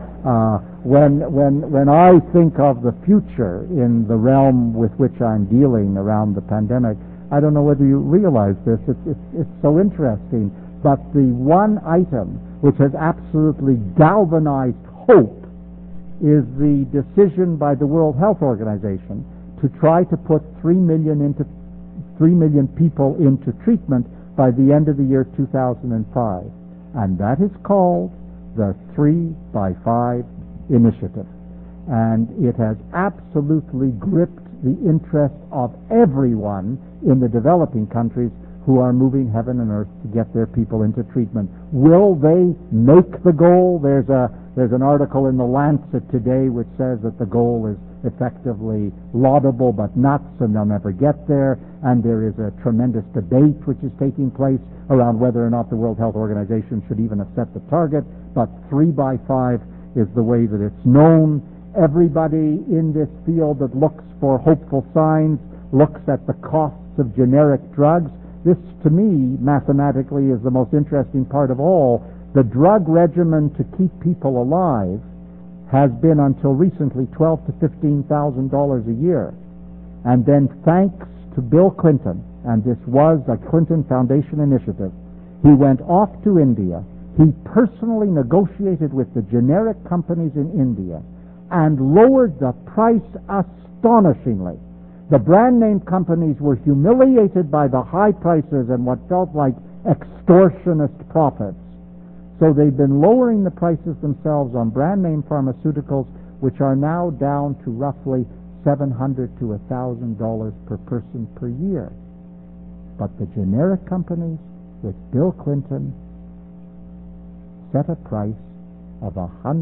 When I think of the future in the realm with which I'm dealing around the pandemic, I don't know whether you realize this. It's so interesting. But the one item which has absolutely galvanized hope is the decision by the World Health Organization to try to put 3 million people into treatment by the end of the year 2005. And that is called the 3 by 5 initiative. and it has absolutely gripped the interest of everyone in the developing countries who are moving heaven and earth to get their people into treatment. Will they make the goal? There's an article in the Lancet today which says that the goal is effectively laudable but nuts and they'll never get there, and there is a tremendous debate which is taking place around whether or not the World Health Organization should even have set the target, but 3 by 5 is the way that it's known. Everybody in this field that looks for hopeful signs looks at the costs of generic drugs. This, to me, mathematically is the most interesting part of all. The drug regimen to keep people alive has been until recently $12,000 to $15,000 a year. And then thanks to Bill Clinton, and this was a Clinton Foundation initiative, he went off to India. He personally negotiated with the generic companies in India and lowered the price astonishingly. The brand name companies were humiliated by the high prices and what felt like extortionist profits. So they've been lowering the prices themselves on brand name pharmaceuticals, which are now down to roughly $700 to $1,000 per person per year. But the generic companies, with Bill Clinton, set a price of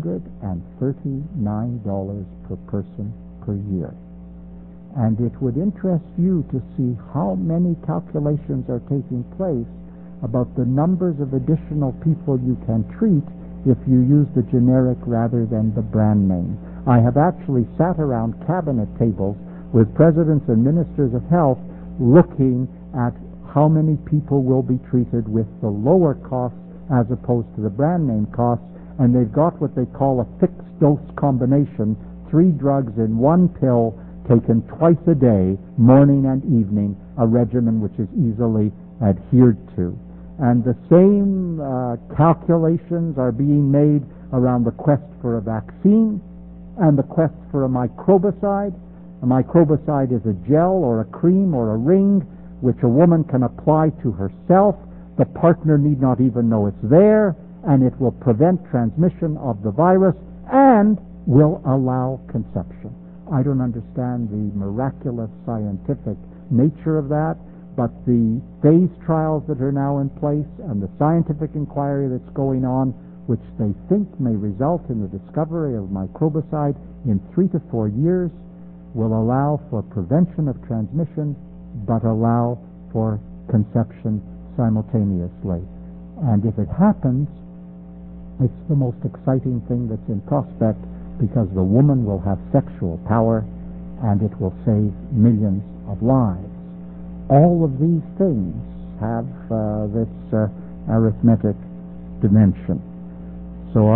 $139 per person per year. And it would interest you to see how many calculations are taking place about the numbers of additional people you can treat if you use the generic rather than the brand name. I have actually sat around cabinet tables with presidents and ministers of health looking at how many people will be treated with the lower costs as opposed to the brand name costs, and they've got what they call a fixed dose combination, 3 drugs in 1 pill taken twice a day, morning and evening, a regimen which is easily adhered to. And the same calculations are being made around the quest for a vaccine and the quest for a microbicide. A microbicide is a gel or a cream or a ring which a woman can apply to herself. The partner need not even know it's there, and it will prevent transmission of the virus and will allow conception. I don't understand the miraculous scientific nature of that, but the phase trials that are now in place and the scientific inquiry that's going on, which they think may result in the discovery of microbicide in 3 to 4 years, will allow for prevention of transmission, but allow for conception simultaneously. And if it happens, it's the most exciting thing that's in prospect, because the woman will have sexual power and it will save millions of lives. All of these things have this arithmetic dimension. So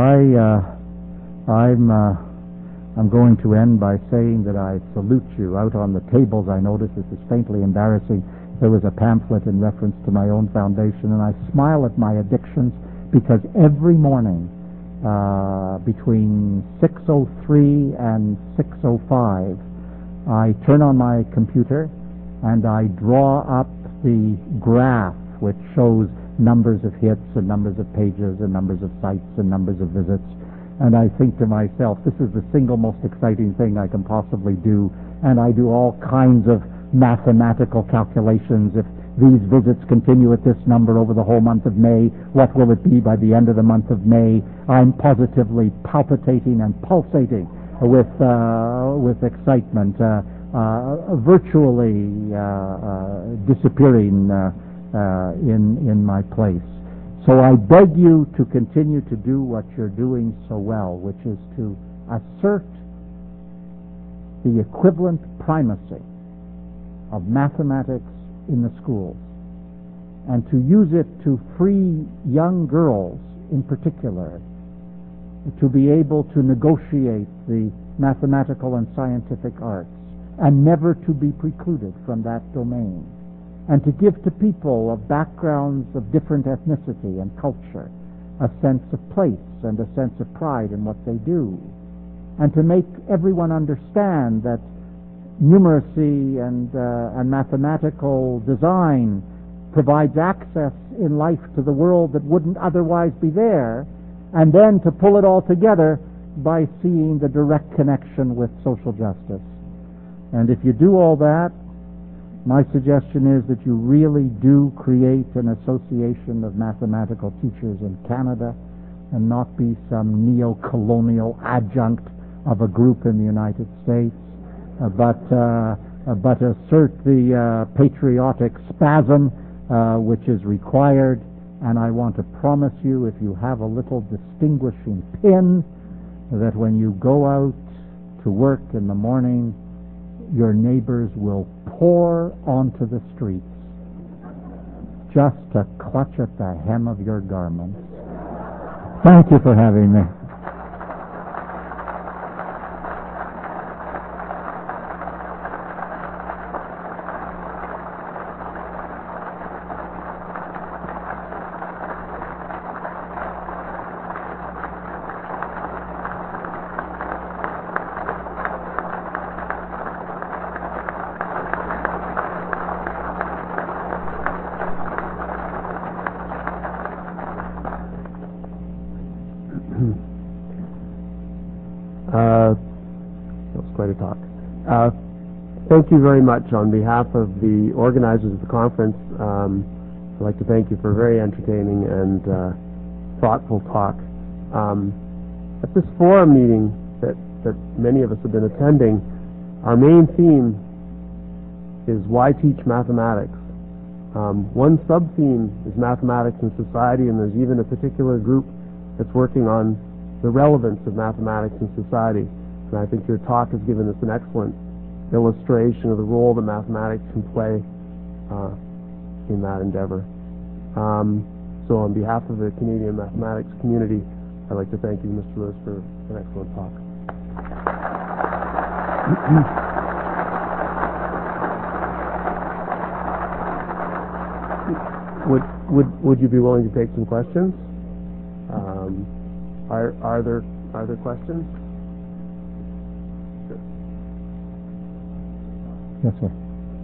I'm going to end by saying that I salute you. Out on the tables, I notice this is faintly embarrassing. There was a pamphlet in reference to my own foundation, and I smile at my addictions because every morning between 6:03 and 6:05, I turn on my computer and I draw up the graph which shows numbers of hits and numbers of pages and numbers of sites and numbers of visits. And I think to myself, this is the single most exciting thing I can possibly do. And I do all kinds of mathematical calculations. If these visits continue at this number over the whole month of May, what will it be by the end of the month of May? I'm positively palpitating and pulsating with excitement, virtually disappearing in my place. So I beg you to continue to do what you're doing so well, which is to assert the equivalent primacy of mathematics in the schools, and to use it to free young girls in particular to be able to negotiate the mathematical and scientific arts and never to be precluded from that domain, and to give to people of backgrounds of different ethnicity and culture a sense of place and a sense of pride in what they do, and to make everyone understand that numeracy and mathematical design provides access in life to the world that wouldn't otherwise be there, and then to pull it all together by seeing the direct connection with social justice. And if you do all that, my suggestion is that you really do create an association of mathematical teachers in Canada and not be some neo-colonial adjunct of a group in the United States, but assert the patriotic spasm which is required. And I want to promise you, if you have a little distinguishing pin, that when you go out to work in the morning, your neighbors will pour onto the streets just to clutch at the hem of your garments. Thank you for having me. That was quite a talk. Thank you very much on behalf of the organizers of the conference. I'd like to thank you for a very entertaining and thoughtful talk. At this forum meeting that many of us have been attending, our main theme is why teach mathematics. One sub-theme is mathematics in society, and there's even a particular group that's working on the relevance of mathematics in society. And I think your talk has given us an excellent illustration of the role that mathematics can play in that endeavor. So on behalf of the Canadian mathematics community, I'd like to thank you, Mr. Lewis, for an excellent talk. Would you be willing to take some questions? Are there questions? Sure. Yes, sir.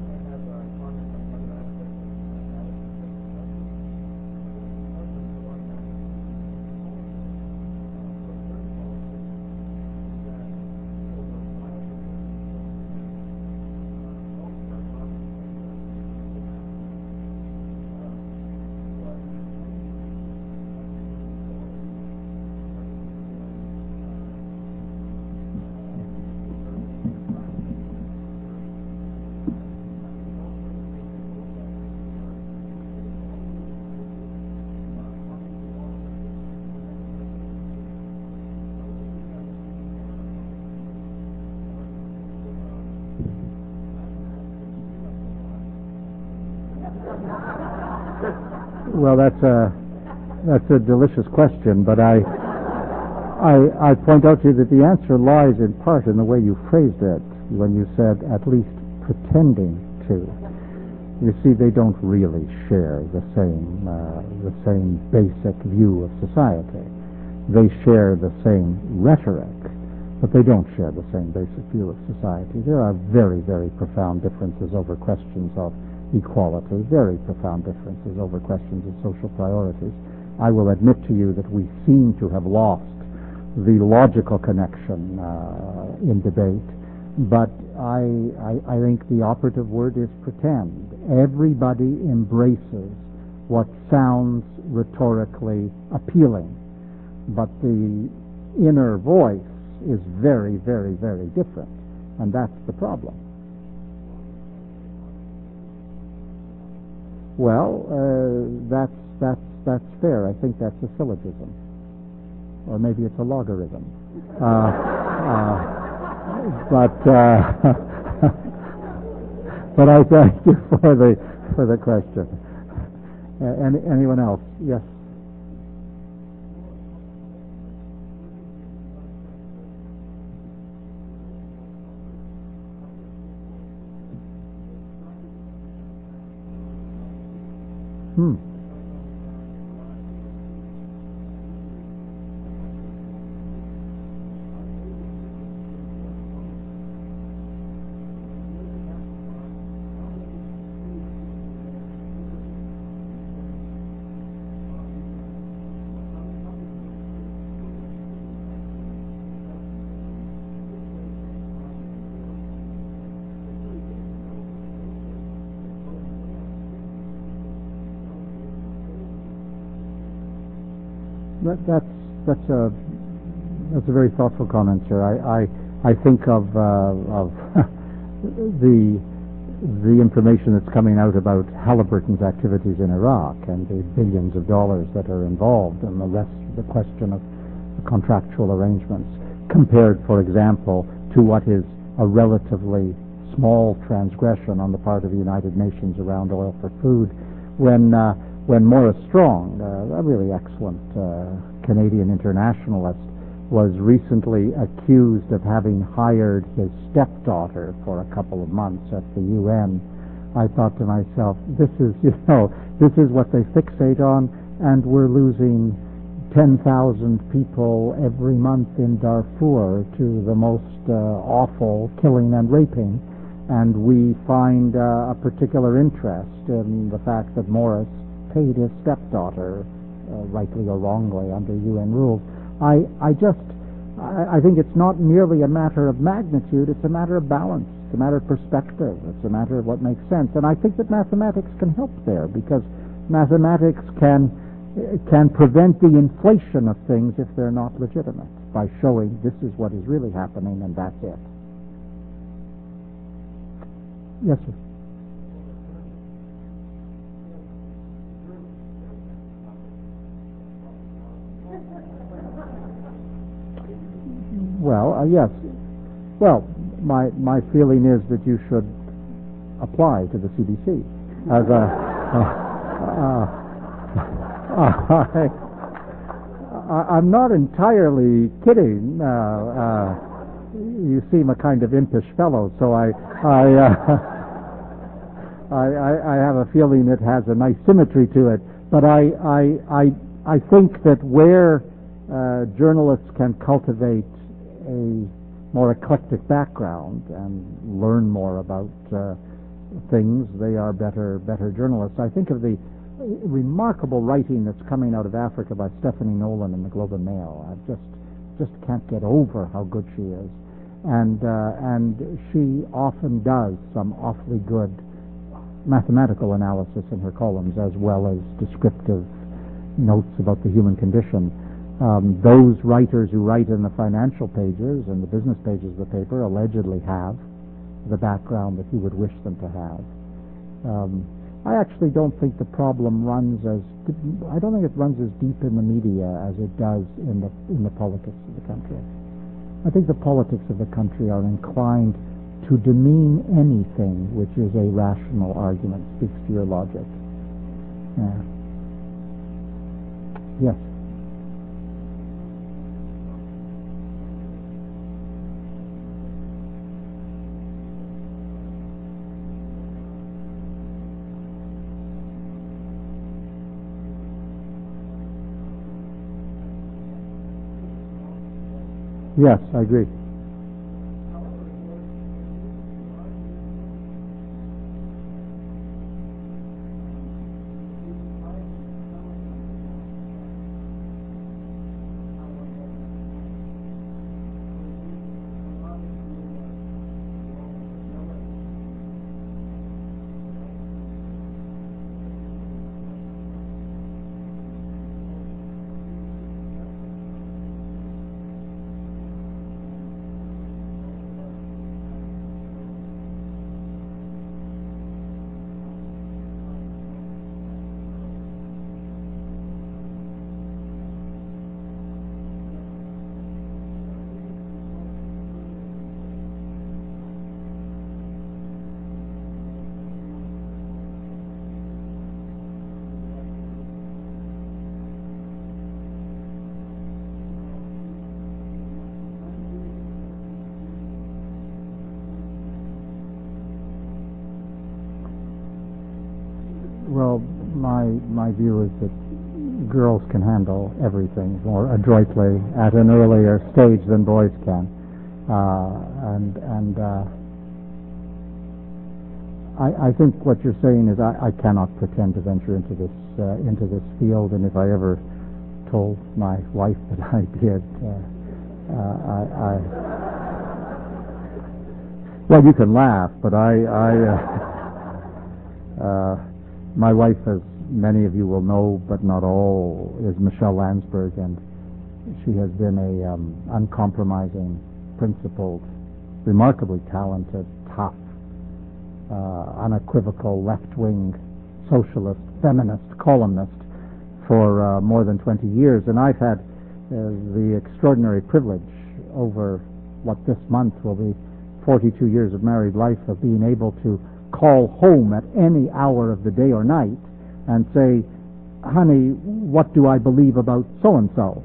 Well, that's a delicious question, but I point out to you that the answer lies in part in the way you phrased it when you said at least pretending to. You see, they don't really share the same basic view of society. They share the same rhetoric, but they don't share the same basic view of society. There are very, very profound differences over questions of equality, very profound differences over questions of social priorities. I will admit to you that we seem to have lost the logical connection in debate, but I think the operative word is pretend. Everybody embraces what sounds rhetorically appealing, but the inner voice is very, very, very different, and that's the problem. Well, that's fair. I think that's a syllogism, or maybe it's a logarithm. But I thank you for the question. Anyone else? Yes. That's a very thoughtful comment, sir. I think of the information that's coming out about Halliburton's activities in Iraq and the billions of dollars that are involved, and the rest of the question of the contractual arrangements, compared, for example, to what is a relatively small transgression on the part of the United Nations around oil for food. When Maurice Strong, a really excellent Canadian internationalist, was recently accused of having hired his stepdaughter for a couple of months at the UN, I thought to myself, this is what they fixate on, and we're losing 10,000 people every month in Darfur to the most awful killing and raping, and we find a particular interest in the fact that Maurice paid his stepdaughter, rightly or wrongly, under UN rules. I think it's not merely a matter of magnitude, it's a matter of balance, it's a matter of perspective, it's a matter of what makes sense. And I think that mathematics can help there, because mathematics can prevent the inflation of things if they're not legitimate, by showing this is what is really happening and that's it. Yes, sir. Well, yes. Well, my feeling is that you should apply to the CBC as I'm not entirely kidding. You seem a kind of impish fellow, so I have a feeling it has a nice symmetry to it. But I think that where journalists can cultivate a more eclectic background and learn more about things, they are better journalists. I think of the remarkable writing that's coming out of Africa by Stephanie Nolan in the Globe and Mail. I just can't get over how good she is, and she often does some awfully good mathematical analysis in her columns, as well as descriptive notes about the human condition. Those writers who write in the financial pages and the business pages of the paper allegedly have the background that you would wish them to have. I actually don't think the problem runs as deep in the media as it does in the politics of the country. I think the politics of the country are inclined to demean anything which is a rational argument, speaks to your logic. Yeah. Yes. Yes, I agree. Well, my view is that girls can handle everything more adroitly at an earlier stage than boys can, I think what you're saying is I cannot pretend to venture into this field, and if I ever told my wife that I did, well, you can laugh, but my wife has many of you will know, but not all, is Michelle Landsberg, and she has been a uncompromising, principled, remarkably talented, tough, unequivocal left-wing socialist, feminist columnist for more than 20 years. And I've had the extraordinary privilege over what this month will be 42 years of married life of being able to call home at any hour of the day or night and say, honey, what do I believe about so-and-so?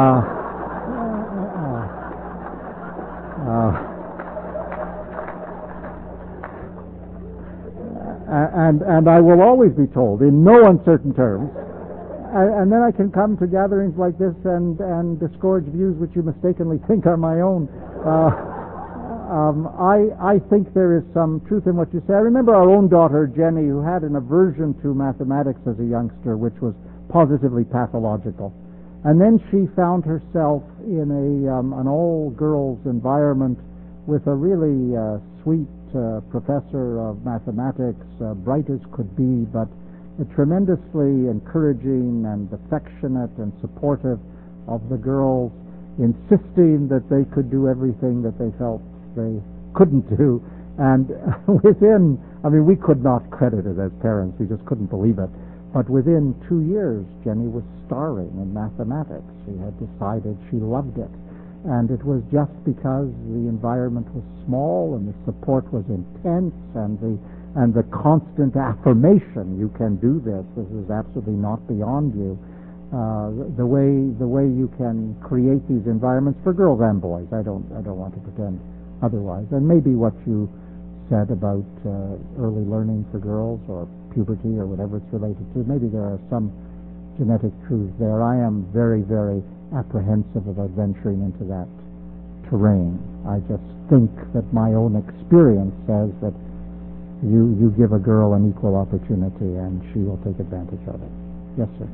And I will always be told, in no uncertain terms, and then I can come to gatherings like this and disgorge views which you mistakenly think are my own. I think there is some truth in what you say. I remember our own daughter, Jenny, who had an aversion to mathematics as a youngster, which was positively pathological. And then she found herself in an all-girls environment with a really sweet professor of mathematics, bright as could be, but tremendously encouraging and affectionate and supportive of the girls, insisting that they could do everything that they felt they couldn't do. And we could not credit it as parents, we just couldn't believe it. But within 2 years, Jenny was starring in mathematics. She had decided she loved it. And it was just because the environment was small and the support was intense and the constant affirmation, you can do this is absolutely not beyond you. The way you can create these environments for girls and boys. I don't want to pretend otherwise. And maybe what you said about early learning for girls or puberty or whatever it's related to, maybe there are some genetic truths there. I am very, very apprehensive about venturing into that terrain. I just think that my own experience says that you give a girl an equal opportunity and she will take advantage of it. Yes, sir.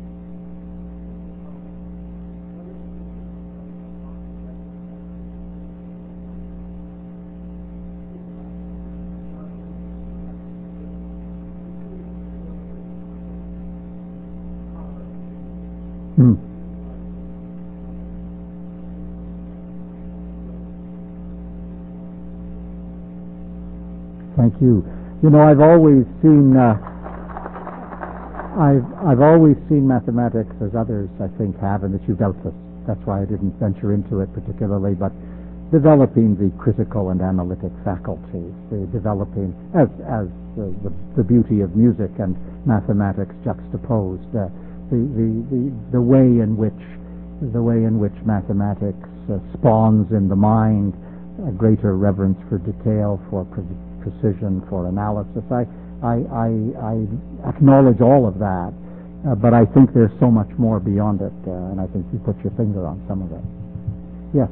Thank you. I've always seen mathematics as others, I think, have, and that you doubtless. That's why I didn't venture into it particularly, but developing the critical and analytic faculties, developing as the beauty of music and mathematics juxtaposed, the way in which mathematics spawns in the mind a greater reverence for detail, for precision, for analysis. I acknowledge all of that, but I think there's so much more beyond it, and I think you put your finger on some of it. Yes.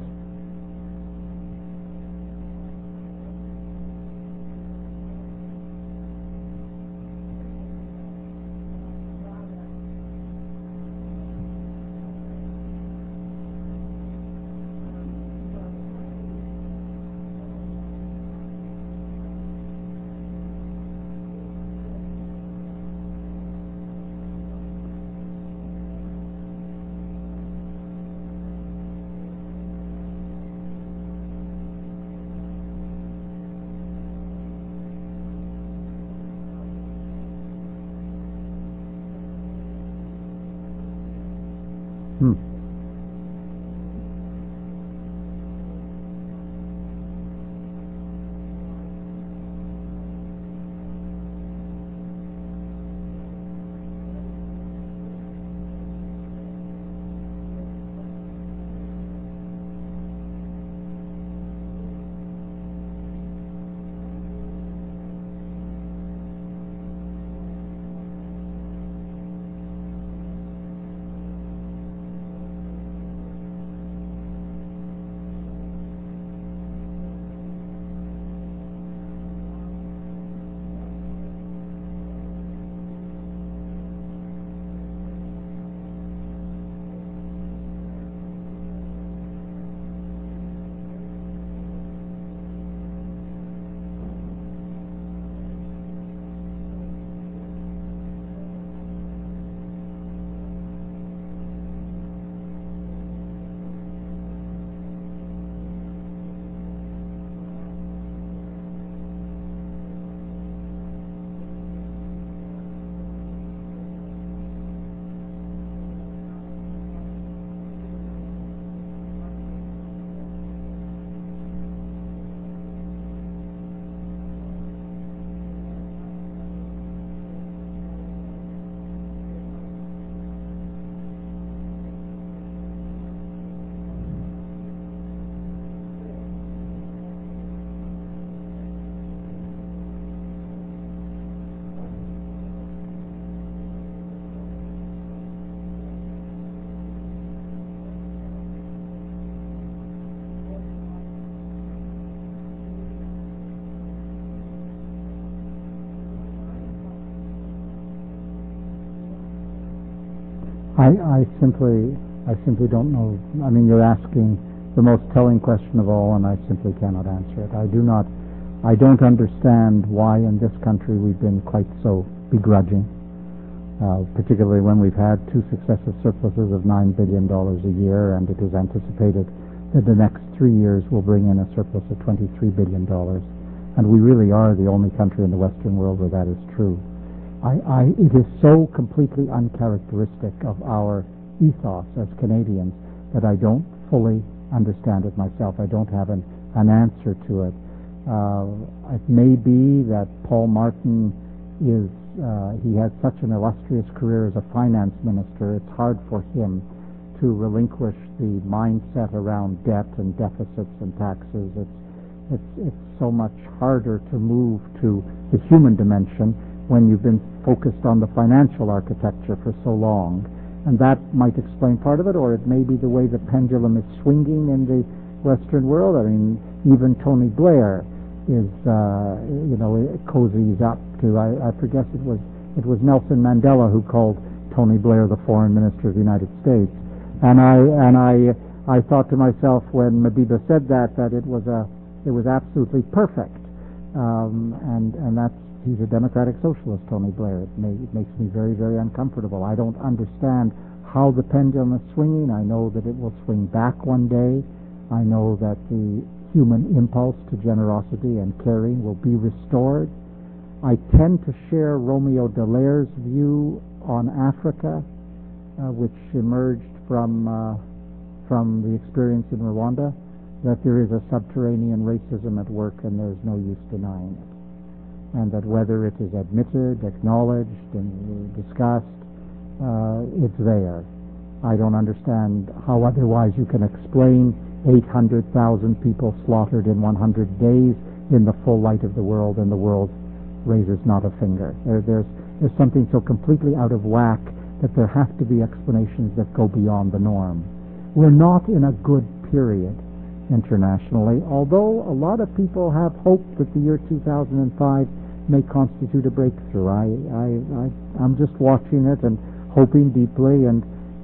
I simply don't know. I mean, you're asking the most telling question of all, and I simply cannot answer it. I don't understand why in this country we've been quite so begrudging, particularly when we've had two successive surpluses of $9 billion a year, and it is anticipated that the next 3 years will bring in a surplus of $23 billion. And we really are the only country in the Western world where that is true. It is so completely uncharacteristic of our ethos as Canadians that I don't fully understand it myself. I don't have an answer to it. It may be that Paul Martin he had such an illustrious career as a finance minister. It's hard for him to relinquish the mindset around debt and deficits and taxes. It's so much harder to move to the human dimension when you've been focused on the financial architecture for so long. And that might explain part of it, or it may be the way the pendulum is swinging in the Western world. I mean, even Tony Blair is, cozies up to, I forget it was Nelson Mandela who called Tony Blair the foreign minister of the United States. And I thought to myself when Madiba said that it was absolutely perfect. And that's, he's a democratic socialist, Tony Blair. It makes me very, very uncomfortable. I don't understand how the pendulum is swinging. I know that it will swing back one day. I know that the human impulse to generosity and caring will be restored. I tend to share Romeo Dallaire's view on Africa, which emerged from the experience in Rwanda, that there is a subterranean racism at work and there's no use denying it. And that whether it is admitted, acknowledged, and discussed, it's there. I don't understand how otherwise you can explain 800,000 people slaughtered in 100 days in the full light of the world, and the world raises not a finger. There's something so completely out of whack that there have to be explanations that go beyond the norm. We're not in a good period internationally, although a lot of people have hope that the year 2005 may constitute a breakthrough. I'm just watching it and hoping deeply, and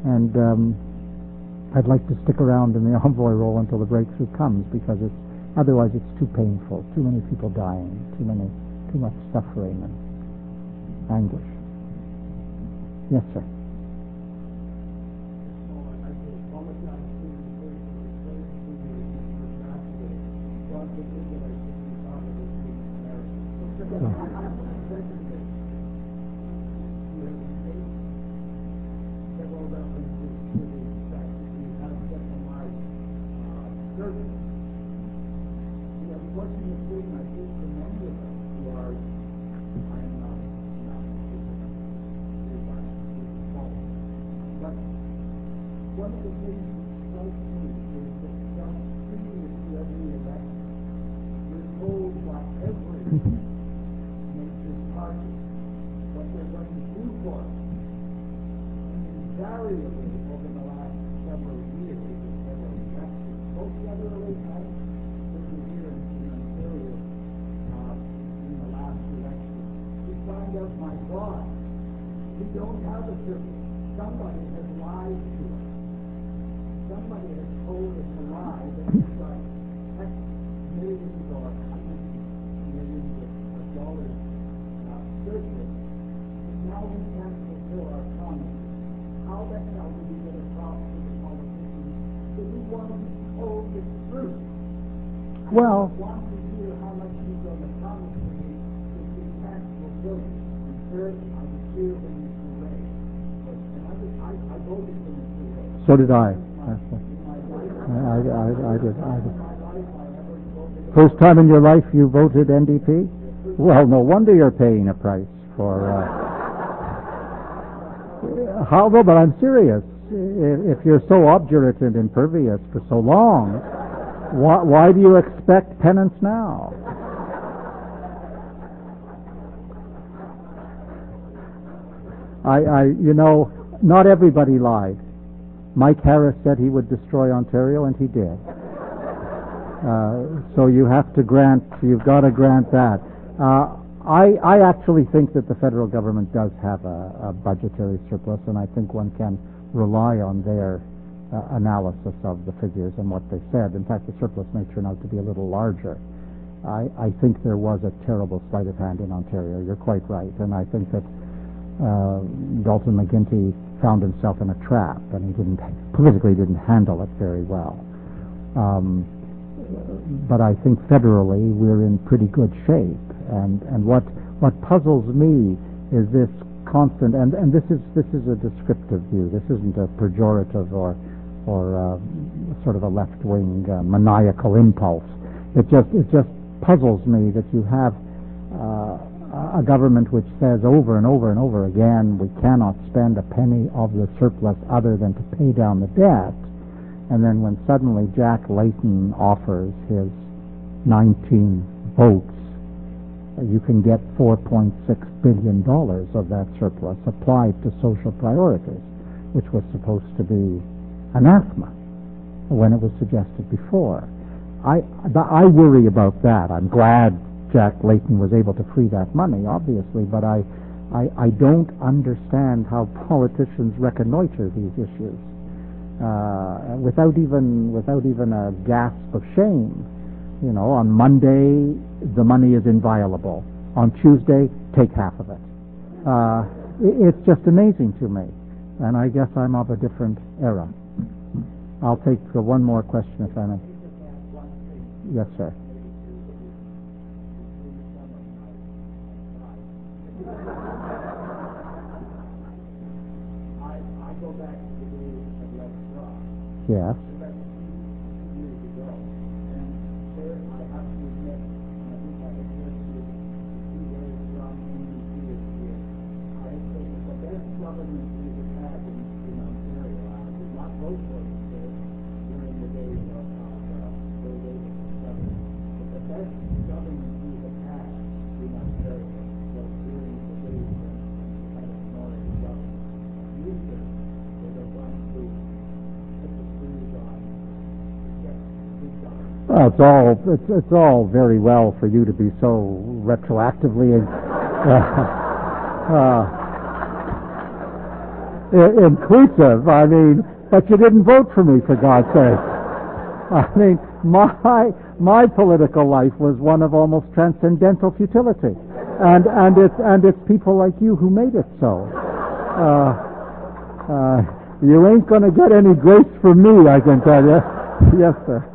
I'd like to stick around in the envoy role until the breakthrough comes, because otherwise it's too painful. Too many people dying, too much suffering and anguish. Yes, sir. Well, so did I. I did. First time in your life you voted NDP? Well, no wonder you're paying a price for... How though? But I'm serious. If you're so obdurate and impervious for so long, why do you expect penance now? Not everybody lied. Mike Harris said he would destroy Ontario, and he did. So you've got to grant that. I actually think that the federal government does have a budgetary surplus, and I think one can rely on their analysis of the figures and what they said. In fact, the surplus may turn out to be a little larger. I think there was a terrible sleight of hand in Ontario. You're quite right. And I think that Dalton McGuinty found himself in a trap, and he politically didn't handle it very well. But I think federally we're in pretty good shape. And what puzzles me is this constant, and this is a descriptive view. This isn't a pejorative or sort of a left-wing maniacal impulse. It just puzzles me that you have a government which says over and over and over again, we cannot spend a penny of the surplus other than to pay down the debt. And then when suddenly Jack Layton offers his 19 votes, you can get $4.6 billion of that surplus applied to social priorities, which was supposed to be anathema when it was suggested before. I worry about that. I'm glad Jack Layton was able to free that money, obviously, but I don't understand how politicians reconnoiter these issues without even a gasp of shame. You know, on Monday the money is inviolable. On Tuesday, take half of it. It's just amazing to me, and I guess I'm of a different era. I'll take one more question if I may. Yes, sir. I go back to the days of Les Straw. Yes. That's 2 years ago. And there, I have to admit, and I think I addressed you two very strong NDP this year. I think it's the best government we have had in Ontario. I did not vote for it during the days of Bill Davis' government. But the best government we have had in Ontario was during the days when we had a minority government. You, sir, were the one who put the screws on to get good government. Well, it's all very well for you to be so retroactively inclusive. I mean, but you didn't vote for me, for God's sake. I mean, my political life was one of almost transcendental futility, and it's people like you who made it so. You ain't going to get any grace from me, I can tell you. Yes, sir.